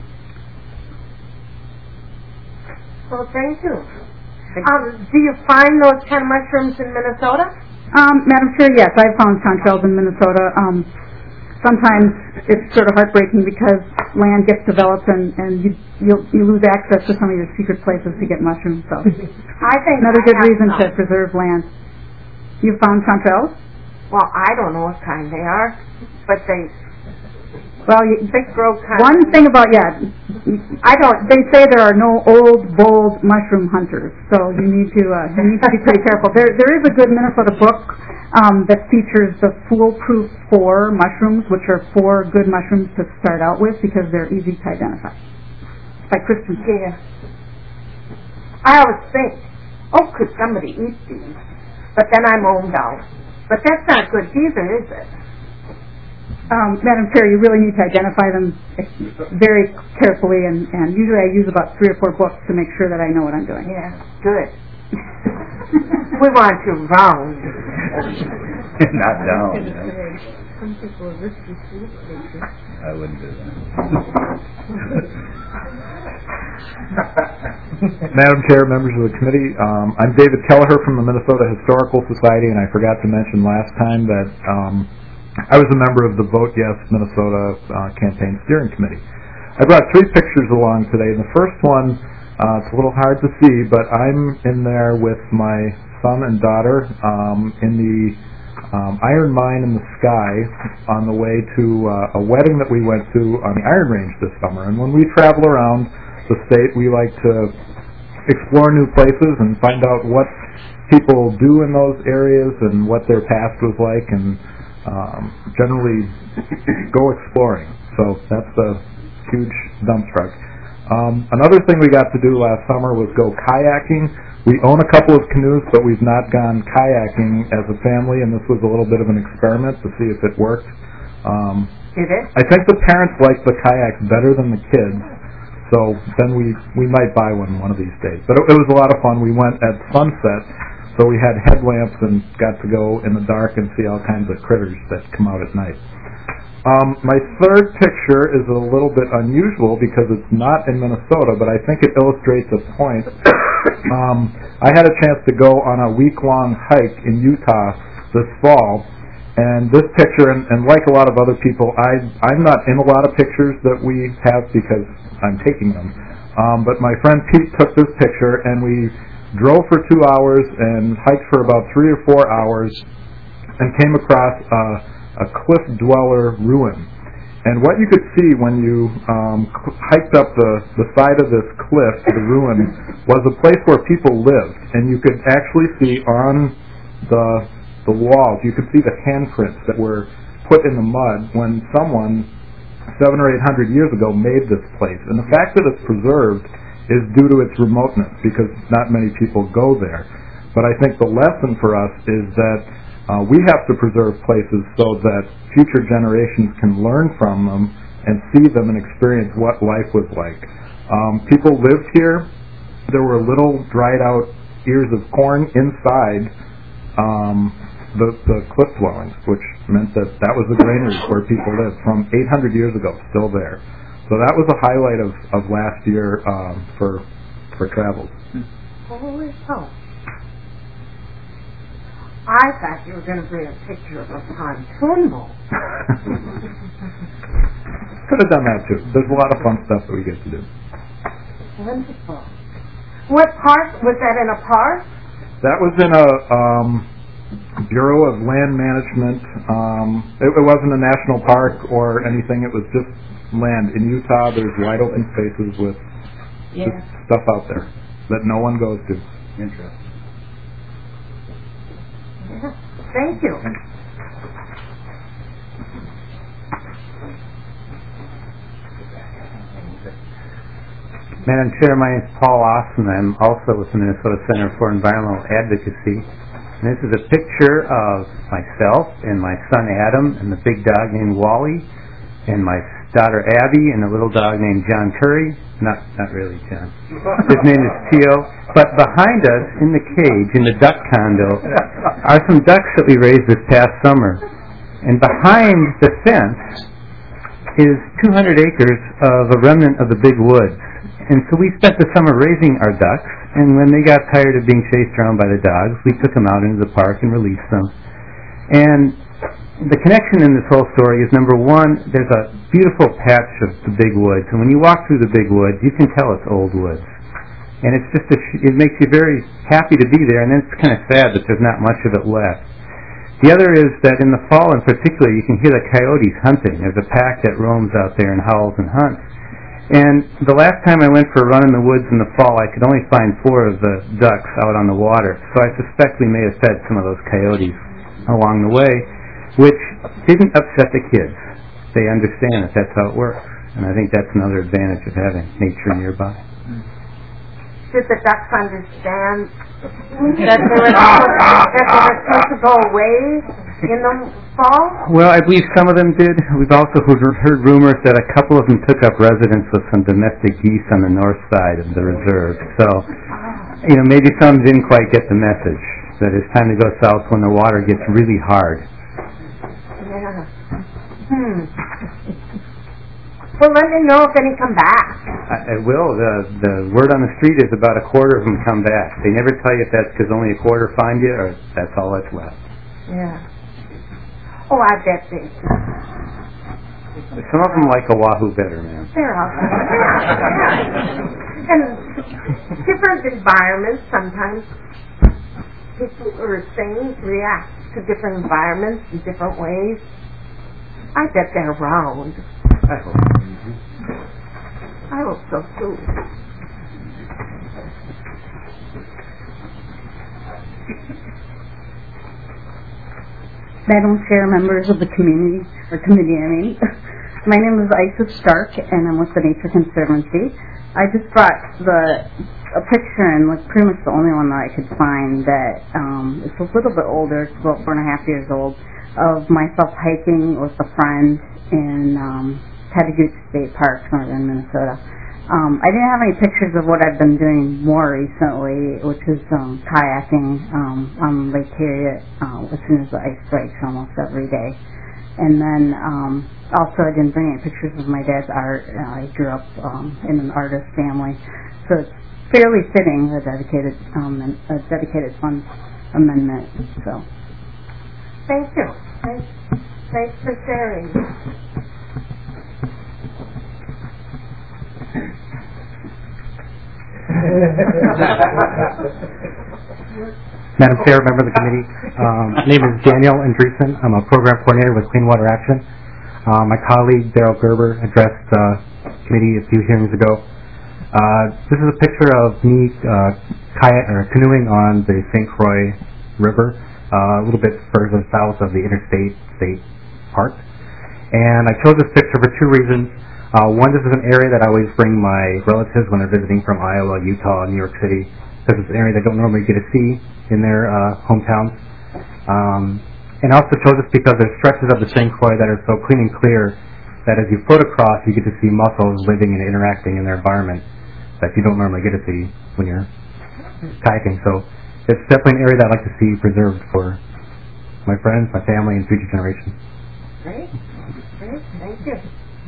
Well, thank you. Um, do you find those kind of mushrooms in Minnesota? Um, Madam Chair, yes, I've found chanterelles in Minnesota. Um, sometimes it's sort of heartbreaking because land gets developed and, and you you'll, you lose access to some of your secret places to get mushrooms. So I think another I good have reason some. to preserve land. You found chanterelles? Well, I don't know what kind they are, but they Well, you, they grow kind one of... thing about, yeah, I don't, they say there are no old, bold mushroom hunters, so you need to, uh, you need to be pretty careful. There, there is a good Minnesota book um, that features the Foolproof Four mushrooms, which are four good mushrooms to start out with because they're easy to identify. By Kristen. Yeah. I always think, oh, could somebody eat these? But then I'm owned out. But that's not good either, is it? Um, Madam Chair, you really need to identify them very carefully, and, and usually I use about three or four books to make sure that I know what I'm doing. Yeah, good. We want you round. Not down. Some people are risky too. I wouldn't do that. Madam Chair, members of the committee, um, I'm David Kelleher from the Minnesota Historical Society, and I forgot to mention last time that um, I was a member of the Vote Yes Minnesota uh, Campaign Steering Committee. I brought three pictures along today. The first one, uh, it's a little hard to see, but I'm in there with my son and daughter um, in the um, Iron Mine in the Sky on the way to uh, a wedding that we went to on the Iron Range this summer. And when we travel around the state, we like to explore new places and find out what people do in those areas and what their past was like, and um, generally go exploring. So that's a huge dump truck. Um, another thing we got to do last summer was go kayaking. We own a couple of canoes, but we've not gone kayaking as a family, and this was a little bit of an experiment to see if it worked. Um, Did it? I think the parents like the kayaks better than the kids. So then we, we might buy one one of these days. But it, it was a lot of fun. We went at sunset, so we had headlamps and got to go in the dark and see all kinds of critters that come out at night. Um, my third picture is a little bit unusual because it's not in Minnesota, but I think it illustrates a point. Um, I had a chance to go on a week-long hike in Utah this fall, and this picture, and, and like a lot of other people, I, I'm not in a lot of pictures that we have because I'm taking them. Um, but my friend Pete took this picture, and we drove for two hours and hiked for about three or four hours and came across uh, a cliff dweller ruin. And what you could see when you um, hiked up the, the side of this cliff, the ruin, was a place where people lived. And you could actually see on the the walls, you could see the handprints that were put in the mud when someone seven or eight hundred years ago made this place. And the fact that it's preserved is due to its remoteness, because not many people go there. But I think the lesson for us is that uh, we have to preserve places so that future generations can learn from them and see them and experience what life was like. Um, people lived here. There were little dried out ears of corn inside um, the, the cliff dwellings, which meant that that was the granaries where people lived from eight hundred years ago, still there. So that was a highlight of, of last year um, for for travels. Holy cow. I thought you were going to bring a picture of a pontoon boat. Could have done that too. There's a lot of fun stuff that we get to do. Wonderful. What park? Was that in a park? That was in a um, Bureau of Land Management. Um, it, it wasn't a national park or anything. It was just land. In Utah, there's wide open spaces with Yeah. just stuff out there that no one goes to. Interesting. Yeah. Thank you. Madam Chair, my name is Paul Austin. I'm also with the Minnesota Center for Environmental Advocacy. And this is a picture of myself and my son Adam and the big dog named Wally and my daughter Abby and a little dog named John Curry. Not not really John. His name is Tio. But behind us in the cage, in the duck condo, are some ducks that we raised this past summer. And behind the fence is two hundred acres of a remnant of the big woods. And so we spent the summer raising our ducks, and when they got tired of being chased around by the dogs, we took them out into the park and released them. And the connection in this whole story is, number one, there's a beautiful patch of the big woods, and when you walk through the big woods, you can tell it's old woods. And it's just a, it makes you very happy to be there, and then it's kind of sad that there's not much of it left. The other is that in the fall in particular, you can hear the coyotes hunting. There's a pack that roams out there and howls and hunts. And the last time I went for a run in the woods in the fall, I could only find four of the ducks out on the water. So I suspect we may have fed some of those coyotes along the way, which didn't upset the kids. They understand that that's how it works. And I think that's another advantage of having nature nearby. Did the ducks understand that they were supposed, that they were supposed to go away in the fall? Well, I believe some of them did. We've also heard rumors that a couple of them took up residence with some domestic geese on the north side of the reserve. So, you know, maybe some didn't quite get the message that it's time to go south when the water gets really hard. Yeah. Hmm. Well, let me know if any come back. I, I will. The the word on the street is about a quarter of them come back. They never tell you if that's because only a quarter find you or that's all that's left. Yeah. Oh, I bet they do. Some of them like Oahu better, man. They're awesome. And different environments sometimes. People or things react to different environments in different ways. I bet they're round. I hope. Mm-hmm. I hope so too. Madam Chair, members of the community, or committee, I mean. My name is Isis Stark, and I'm with the Nature Conservancy. I just brought the a picture, and was pretty much the only one that I could find that um, it's a little bit older, it's about four and a half years old, of myself hiking with a friend in um, Chattahoochee State Park, northern Minnesota. Um, I didn't have any pictures of what I've been doing more recently, which is um, kayaking um, on Lake Harriet uh, as soon as the ice breaks almost every day. And then um, also I didn't bring any pictures of my dad's art. Uh, I grew up um, in an artist family, so it's fairly fitting a dedicated um, a dedicated fund amendment. So, thank you. Thanks, thanks for sharing. Madam Chair, member of the committee, um, my name is Daniel Andreessen. I'm a program coordinator with Clean Water Action. Uh, my colleague Daryl Gerber addressed the uh, committee a few hearings ago. Uh, this is a picture of me uh, kayak or canoeing on the Saint Croix River, uh, a little bit further south of the Interstate State Park. And I chose this picture for two reasons. Uh, one, this is an area that I always bring my relatives when they're visiting from Iowa, Utah, New York City. because it's an area they don't normally get to see in their uh, hometowns. Um, and also shows us because there's stretches of the Saint Croix that are so clean and clear that as you foot across, you get to see mussels living and interacting in their environment that you don't normally get to see when you're kayaking. So it's definitely an area that I'd like to see preserved for my friends, my family, and future generations. Great. Great. Thank you.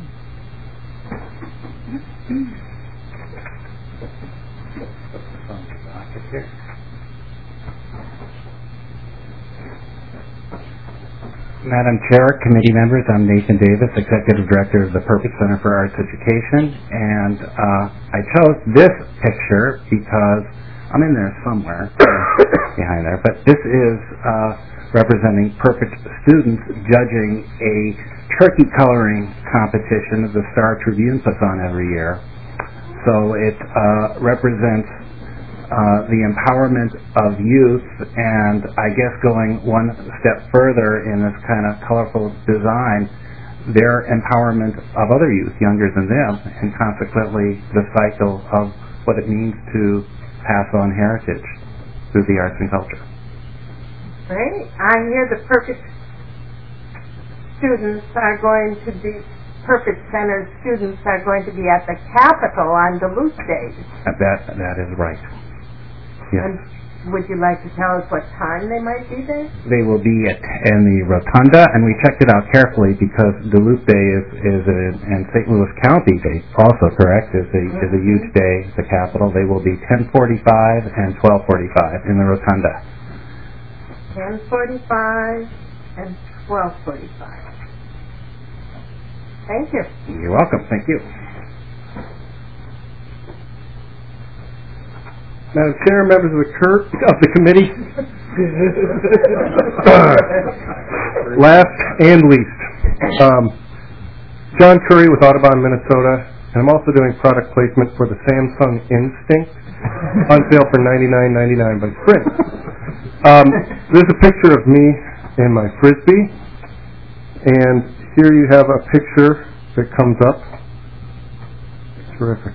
Madam Chair, committee members, I'm Nathan Davis, Executive Director of the Purpose Center for Arts Education, and uh, I chose this picture because I'm in there somewhere behind there, but this is uh, representing Perfect students judging a turkey coloring competition that the Star Tribune puts on every year. So it uh, represents Uh, the empowerment of youth, and I guess going one step further in this kind of colorful design, their empowerment of other youth younger than them, and consequently the cycle of what it means to pass on heritage through the arts and culture. Great. I hear the Perfect students are going to be, Perfect Center students are going to be at the Capitol on Duluth Day. That, that is right. Yes. And would you like to tell us what time they might be there? They will be at, in the Rotunda, and we checked it out carefully because Duluth Day is, is a, and Saint Louis County Day also, correct, is a, mm-hmm. is a huge day, the Capitol. They will be ten forty-five and twelve forty-five in the Rotunda. ten forty-five and twelve forty-five. Thank you. You're welcome. Thank you. Madam Chair, members of the, cur- of the committee, last and least, um, John Curry with Audubon, Minnesota, and I'm also doing product placement for the Samsung Instinct, on sale for ninety-nine ninety-nine by Sprint. Um, there's a picture of me and my Frisbee, and here you have a picture that comes up. Terrific.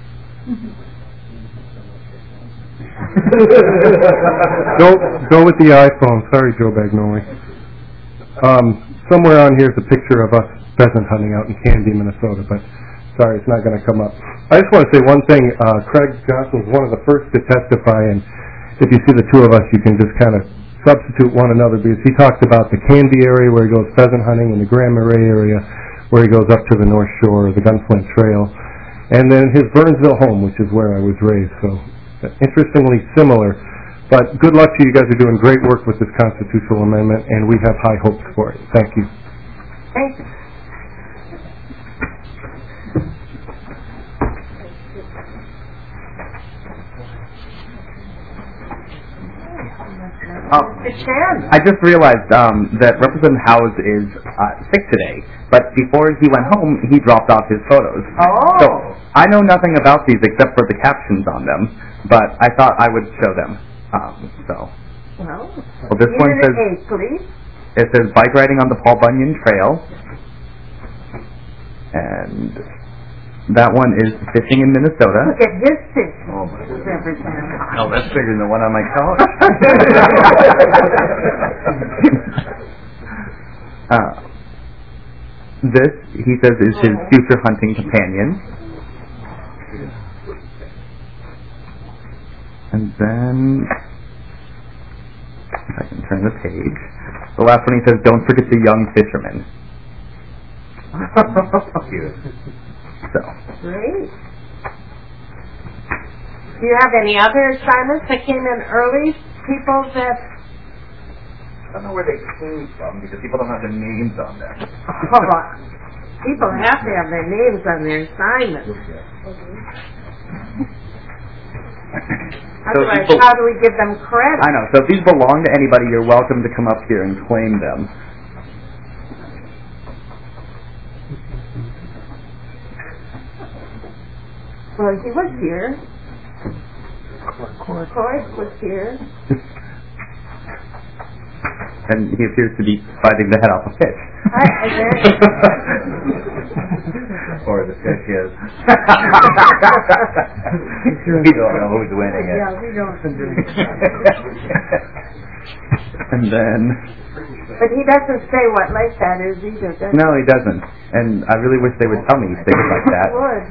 go go with the iPhone. Sorry, Joe Bagnoli. Um, somewhere on here is a picture of us pheasant hunting out in Canby, Minnesota, but sorry, it's not going to come up. I just want to say one thing. Uh, Craig Johnson was one of the first to testify, and if you see the two of us, you can just kind of substitute one another, because he talked about the Canby area where he goes pheasant hunting and the Grand Marais area where he goes up to the North Shore, the Gunflint Trail, and then his Burnsville home, which is where I was raised. So interestingly similar, but good luck to you. You guys are doing great work with this constitutional amendment, and we have high hopes for it. Thank you. Thank you. Um, I just realized um, that Representative Howes is uh, sick today, but before he went home, he dropped off his photos. Oh. So I know nothing about these except for the captions on them, but I thought I would show them. Um, so. Well, well this one says, age, please. It says bike riding on the Paul Bunyan Trail, and that one is fishing in Minnesota. Look at his fish. Oh, my God. Oh, that's bigger than the one on my couch. uh, this, he says, is his future hunting companion. And then, if I can turn the page, the last one he says, don't forget the young fisherman. Cute. So. Great. Do you have any other assignments that came in early? People that... I don't know where they came from because people don't have their names on there. Oh, people have to have their names on their assignments. Otherwise, so how do we give them credit? I know. So if these belong to anybody, you're welcome to come up here and claim them. Well, he was here. Corey was here. And he appears to be biting the head off a fish. Hi, or score this guy is. We don't know who's winning it. Yeah, we don't. And then... But he doesn't say what lake that is either, does he? No, he doesn't. And I really wish they would tell me things like that. Would.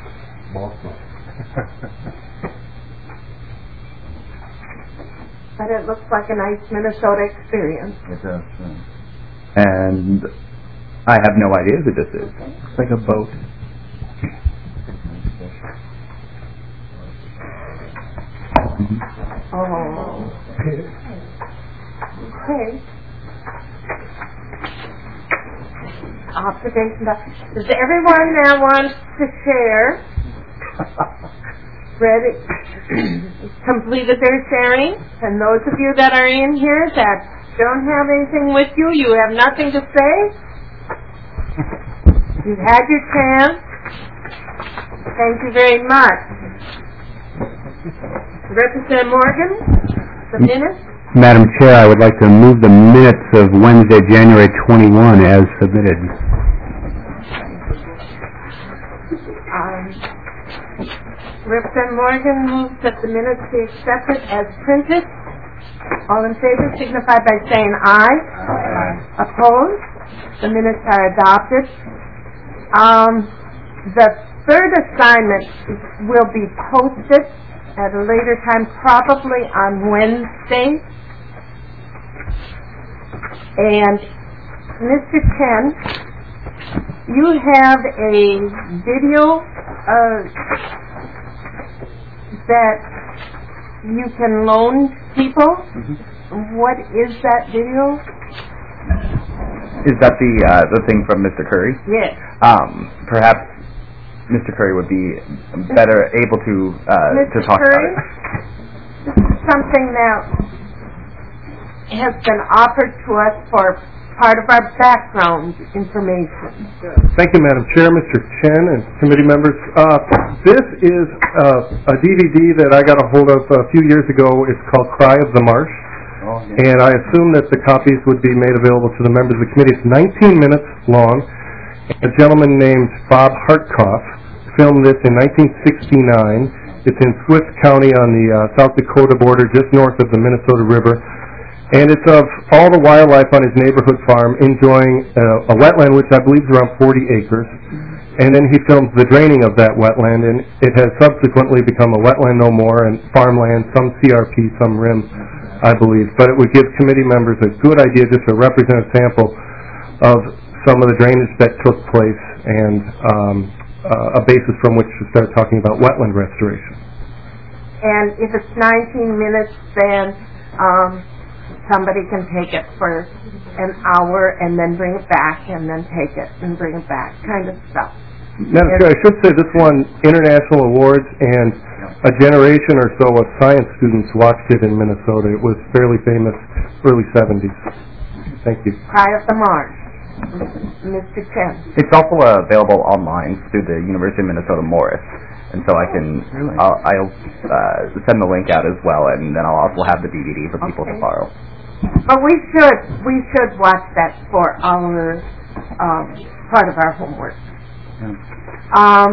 But it looks like a nice Minnesota experience. It does. And I have no idea who this is. It's like a boat. Oh. Okay. Observation. Does everyone now wants to share ready completed their sharing? And those of you that are in here that don't have anything with you, you have nothing to say? You've had your chance. Thank you very much. Representative Morgan, the minutes? Madam Chair, I would like to move the minutes of Wednesday, January twenty-first as submitted. Um, Representative Morgan moves that the minutes be accepted as printed. All in favor signify by saying aye. Aye. Opposed? The minutes are adopted. Um, the third assignment will be posted at a later time, probably on Wednesday. And Mister Chen, you have a video uh, that you can loan people. Mm-hmm. What is that video? Is that the uh, the thing from Mister Curry? Yes. Um, perhaps Mister Curry would be better able to uh, to talk Curry, about it. This is something that has been offered to us for part of our background information. Thank you, Madam Chair, Mister Chen, and committee members. Uh, this is uh, a D V D that I got a hold of a few years ago. It's called Cry of the Marsh. Oh, yeah. And I assume that the copies would be made available to the members of the committee. It's nineteen minutes long. A gentleman named Bob Hartkoff filmed this in nineteen sixty-nine. It's in Swift County on the uh, South Dakota border, just north of the Minnesota River. And it's of all the wildlife on his neighborhood farm enjoying uh, a wetland which I believe is around forty acres. And then he films the draining of that wetland, and it has subsequently become a wetland no more and farmland, some C R P, some R I M, I believe. But it would give committee members a good idea, just a representative sample of some of the drainage that took place and um, uh, a basis from which to start talking about wetland restoration. And if it's nineteen minutes, then um, somebody can take it for an hour and then bring it back and then take it and bring it back, kind of stuff. Madam Chair, I should say this won international awards, and a generation or so of science students watched it in Minnesota. It was fairly famous early seventies. Thank you. Cry of the Marsh. Mister Chen. It's also uh, available online through the University of Minnesota Morris, and so I can I'll, I'll uh, send the link out as well, and then I'll also have the D V D for people okay. to borrow. But we should we should watch that for our um, part of our homework. Yeah. Um,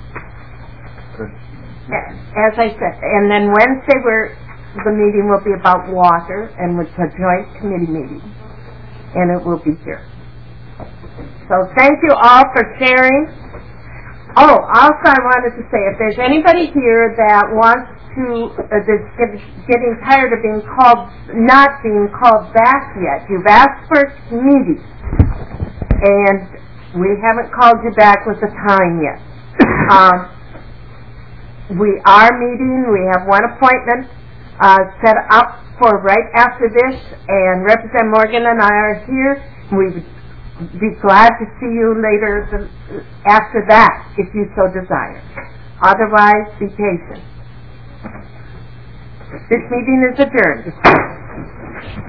as I said, and then Wednesday we're, the meeting will be about water, and it's a joint committee meeting, and it will be here. So thank you all for sharing. Oh, also I wanted to say, if there's anybody here that wants to, uh, that's getting tired of being called, not being called back yet, you've asked for a meeting, and we haven't called you back with a time yet. Um, we are meeting, we have one appointment uh, set up for right after this, and Representative Morgan and I are here. We would be glad to see you later the, after that, if you so desire. Otherwise, be patient. This meeting is adjourned.